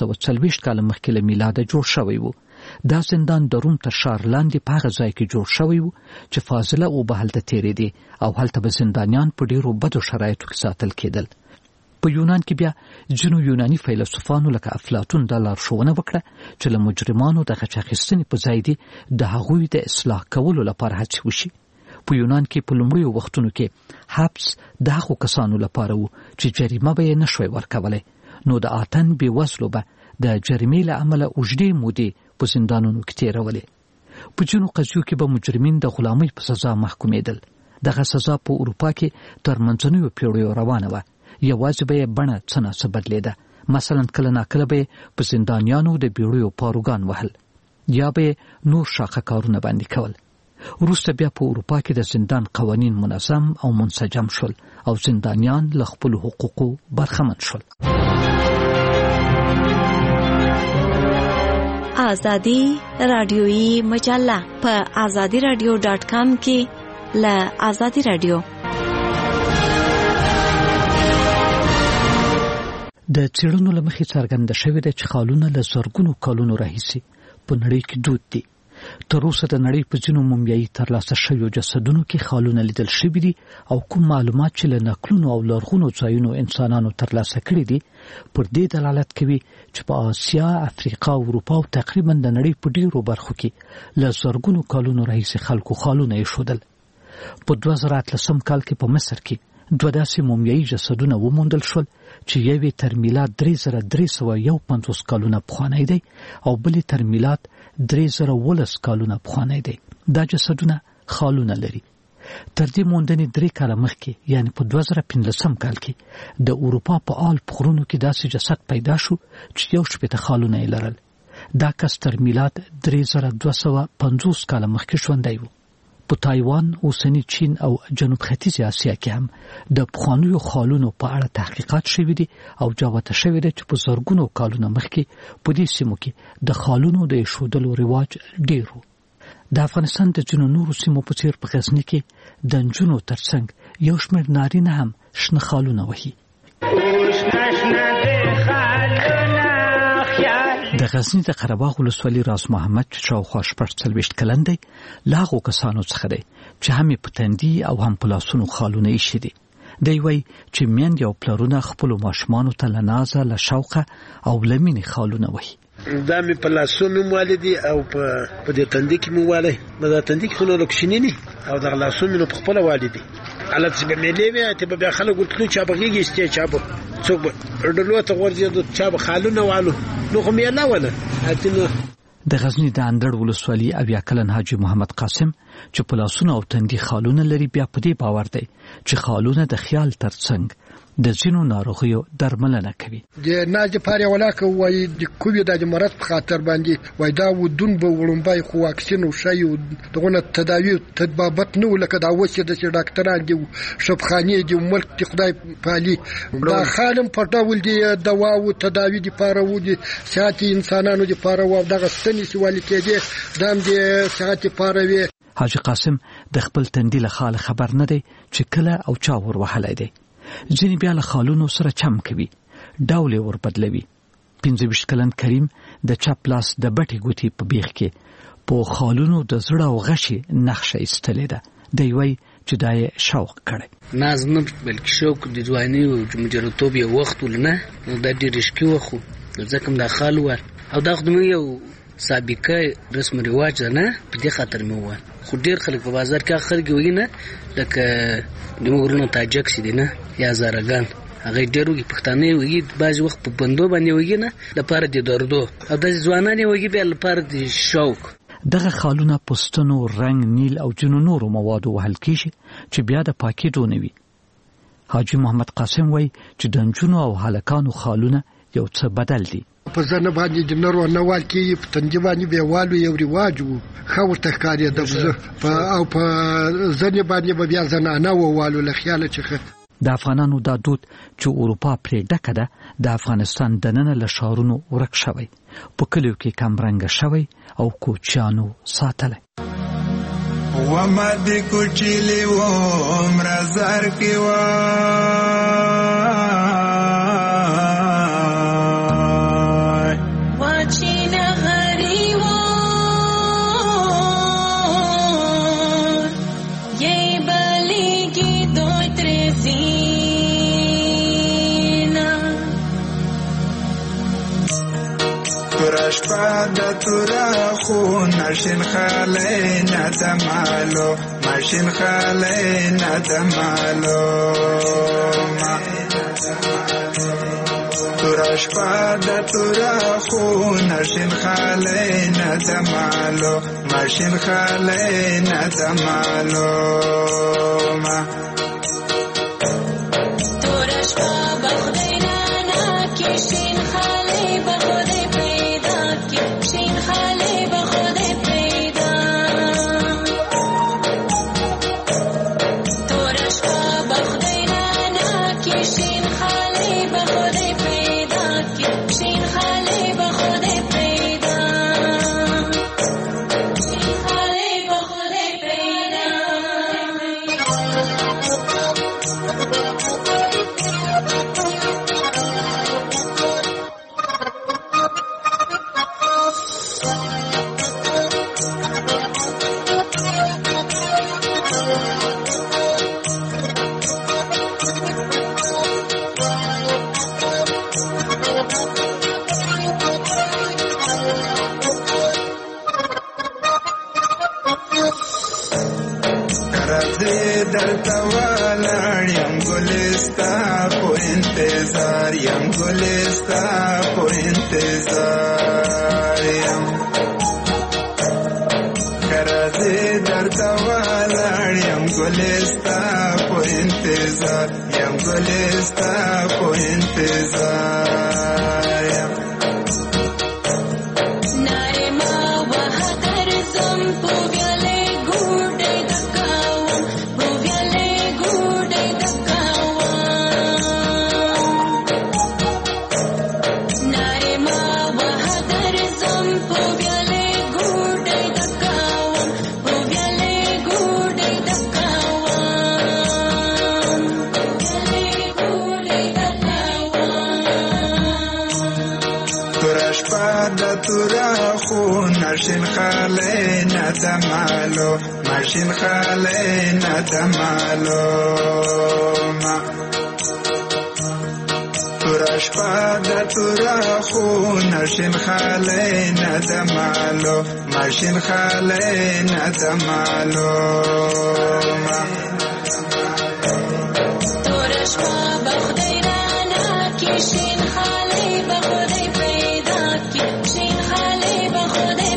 640 کاله مخکې له میلاده جوړ شوی و. دا زندان د روم تر ښار لاندې په هغه ځای کې جوړ شوی و چې فاضله اوبه هلته تېرېدې او هلته به زندانیان په ډېرو بدو شرایطو کې ساتل کېدل. په یونان کې بیا ځینو یوناني فیلسوفانو لکه افلاطون دا لارښوونه وکړه چې له مجرمانو د غچ اخیستنې په ځای دې د هغوی د اصلاح کولو لپاره هڅې وشي. په یونان کې په لومړیو وختونو کې حبس د هغو کسانو لپاره و چې جریمه به یې نشوی ورکولی، نو د آتن بېوزلو به د جریمې له امله اوږدې مودې په زندانونو کې تېرولې. په ځینو قضیو کې به مجرمین د غلامۍ په سزا محکومېدل. دغه سزا په اروپا کې تر منځنیو پیړیو روانه وه. یوازې به یې بڼه څه ناڅه بدلېده. مثلا کله ناکله به یې په زندانیانو د بیړیو پاروګان وهل یا به یې نور شاخه کارونه باندې کول. وروسته بیا په اروپا کې د زندان قوانین منظم او منسجم شول او زندانیان له خپلو حقوقو برخمن شول. آزادی رادیویی مجله په azadiradio.com کې له آزادی رادیو. د څېړنو له مخې څرګنده شوې ده چې خالونه له زرګونو کلونو راهیسې په نړۍ کې دود دي. تر اوسه د نړۍ په ځینو مومیایي ترلاسه شویو جسدونو کې خالونه لیدل شوي دي او کوم معلومات چې له نقلونو او لرغونو ځایونو انسانانو ترلاسه کړي دي پر دې دلالت کوي چې په آسیا، افریقا او اروپا او تقریبا د نړۍ په ډېرو برخو کې له زرګونو کلونو راهیسې خلکو خالونه ایښودل. په 2018 کال کې په مصر کې دوه داسې مومیایي جسدونه وموندل شول چې یو تر میلاد 3351 کلونه پخوانی دی او بل تر میلاد 3012 کلونه پخوانی دی. دا جسدونه خالونه لري. تر دې موندنې 3 کاله مخکې یعنی په 2015 کال کې د اروپا په آلپ غرونو کې داسې جسد پیدا شو چې 18 خالونه یې لرل. دا کس تر میلاد 3250 کاله مخکې ژوندی و. په تایوان، اوسنی چین او جنوب ختیځ اسیا کې هم د پخوانیو خالونو په اړه تحقیقات شوي دي او جوته شوې ده چې په زرګونو کالونو مخکې په دې سیمو کې د خالونو د ایښودلو رواج ډېر و. د افغانستان د ځینو نورو سیمو په څېر په غزني کې د نجونو ترڅنګ یو شمېر نارینه هم شنه خالونه وهي. د غزني د قرهباغ ولسوالي راز محمد چې شاوخوا 40 کلن دی له هغو کسانو څخه دی چې هم په تندي او هم په لاسونو خالونه ایښي دي. دی وایي چې میندې او پلرونه خپلو ماشومانو ته له نازه، له شوقه او له مینې خالونه وهي. دا مې په لاسونو موالی دي او په دې تندي کې موالی. دا تندي کې خو نو لکشینی ني او دغه لاسونو په خپله والی دي. علت چې به مېلې وي ته به بیا خلک ورتلو چا به غېږې ایستې، چا به څوک به ډلو ته غورځېدو، چا به خالونه والو. نو خو میله وله د غزني د اندړ ولسوالي 80 کلن حاجي محمد قاسم چې په لاسونو او تندي خالونه لري بیا په دې باور دی چې خالونه د خیال ترڅنګ د ځینو ناروغیو درملنه کوي. د ناز پاره ولاکه وای د کووید د مرض په خاطر باندې وای دا ودون به وړومبای خو واکسین او شای دغه تداوی تطبیقات نو لکه دا وسه د ډاکټران دی شفخانه دی ملک د خدای پالي دا خالم په ډول دی دوا او تداوی دی پاره و دي ساتي انسانانو دی پاره و دغه ستنې سوال کېږي دام دی ساتي پاره وي. حاجی قاسم د خپل تندي له خاله خبر نه دی چې کله او چا ور وهلی دی. ځینې بیا له خالونو سره چم کوي، ډول یې ور بدلوي. 25 کلن کریم د چپ لاس د بټې ګوتې په بیخ کې په خالونو د زړه او غشي نقشه ایستلې ده. دی وایي چې دا یې شوق کړی. ناز نه بلکې شوق د ځوانۍ او مجرتوب یو وخت ولنه نو دا ډېر رشکي وخت و، ځکه دا خال و او دا خو یو سابقه رسم رواج ده نه، په دې خاطر مې وویل. خو ډېر خلک په بازار کې خلک وایي نه لکه زموږ وروڼه تاجک چې دي نه یا هزارګان هغه ډېر وایي، پښتانه وایي بعضې وخت په بندو باندې وایي نه لپاره د دردو، او داسې ځوانان یې وایي بیا لپاره د شوق. دغه خالونه پوستونو رنګ نیل او ځینو نورو موادو وهل کېږي چې بیا د پاکېدو نه وي. حاجي محمد قاسم وایي چې د نجونو او هلکانو خالونه یو څه بدل دي. په ځنه باندې د نرو نوال کې په تندي باندې بیوالو یو رواج وو، ښه ورته ښکارېده او په ځنې باندې به بیا زنانه ووالو له خیاله چې د افغانانو دا دود چې اروپا پرې ډکه ده د افغانستان دننه له ښارونو ورک شوی، په کلیو کې کمرنګه شوی او کوچیانو ساتلی. وما د کوچیلی و مرزار کې و شپه د تورا خو نشین خاله ندمالو ماشین خاله ندمالو تورا شپه د تورا خو نشین خاله ندمالو ماشین خاله ندمالو تورا شپه بخدای نه کشین خاله بخدای ماشین خاله ندمالو ماشین خاله ندمالو تورا شپه د تورا خو نشین خاله ندمالو ماشین خاله ندمالو تورا شپه بخدای رانا کشین خاله بخدای پیدا کشین خاله بخدای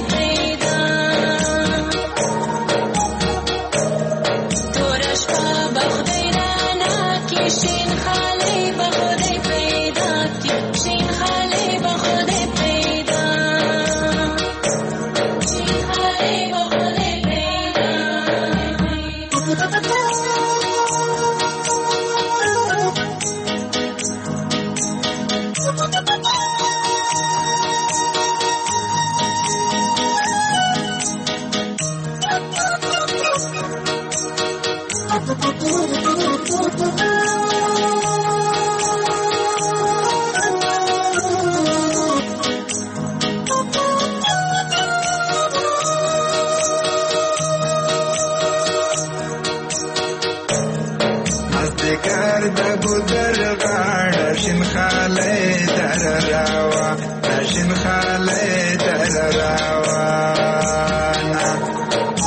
ګودر غاړه شین خاله در راوا شین خاله در راوا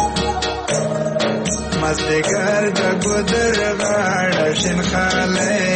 مازدیګر د ګودر غاړه شین خاله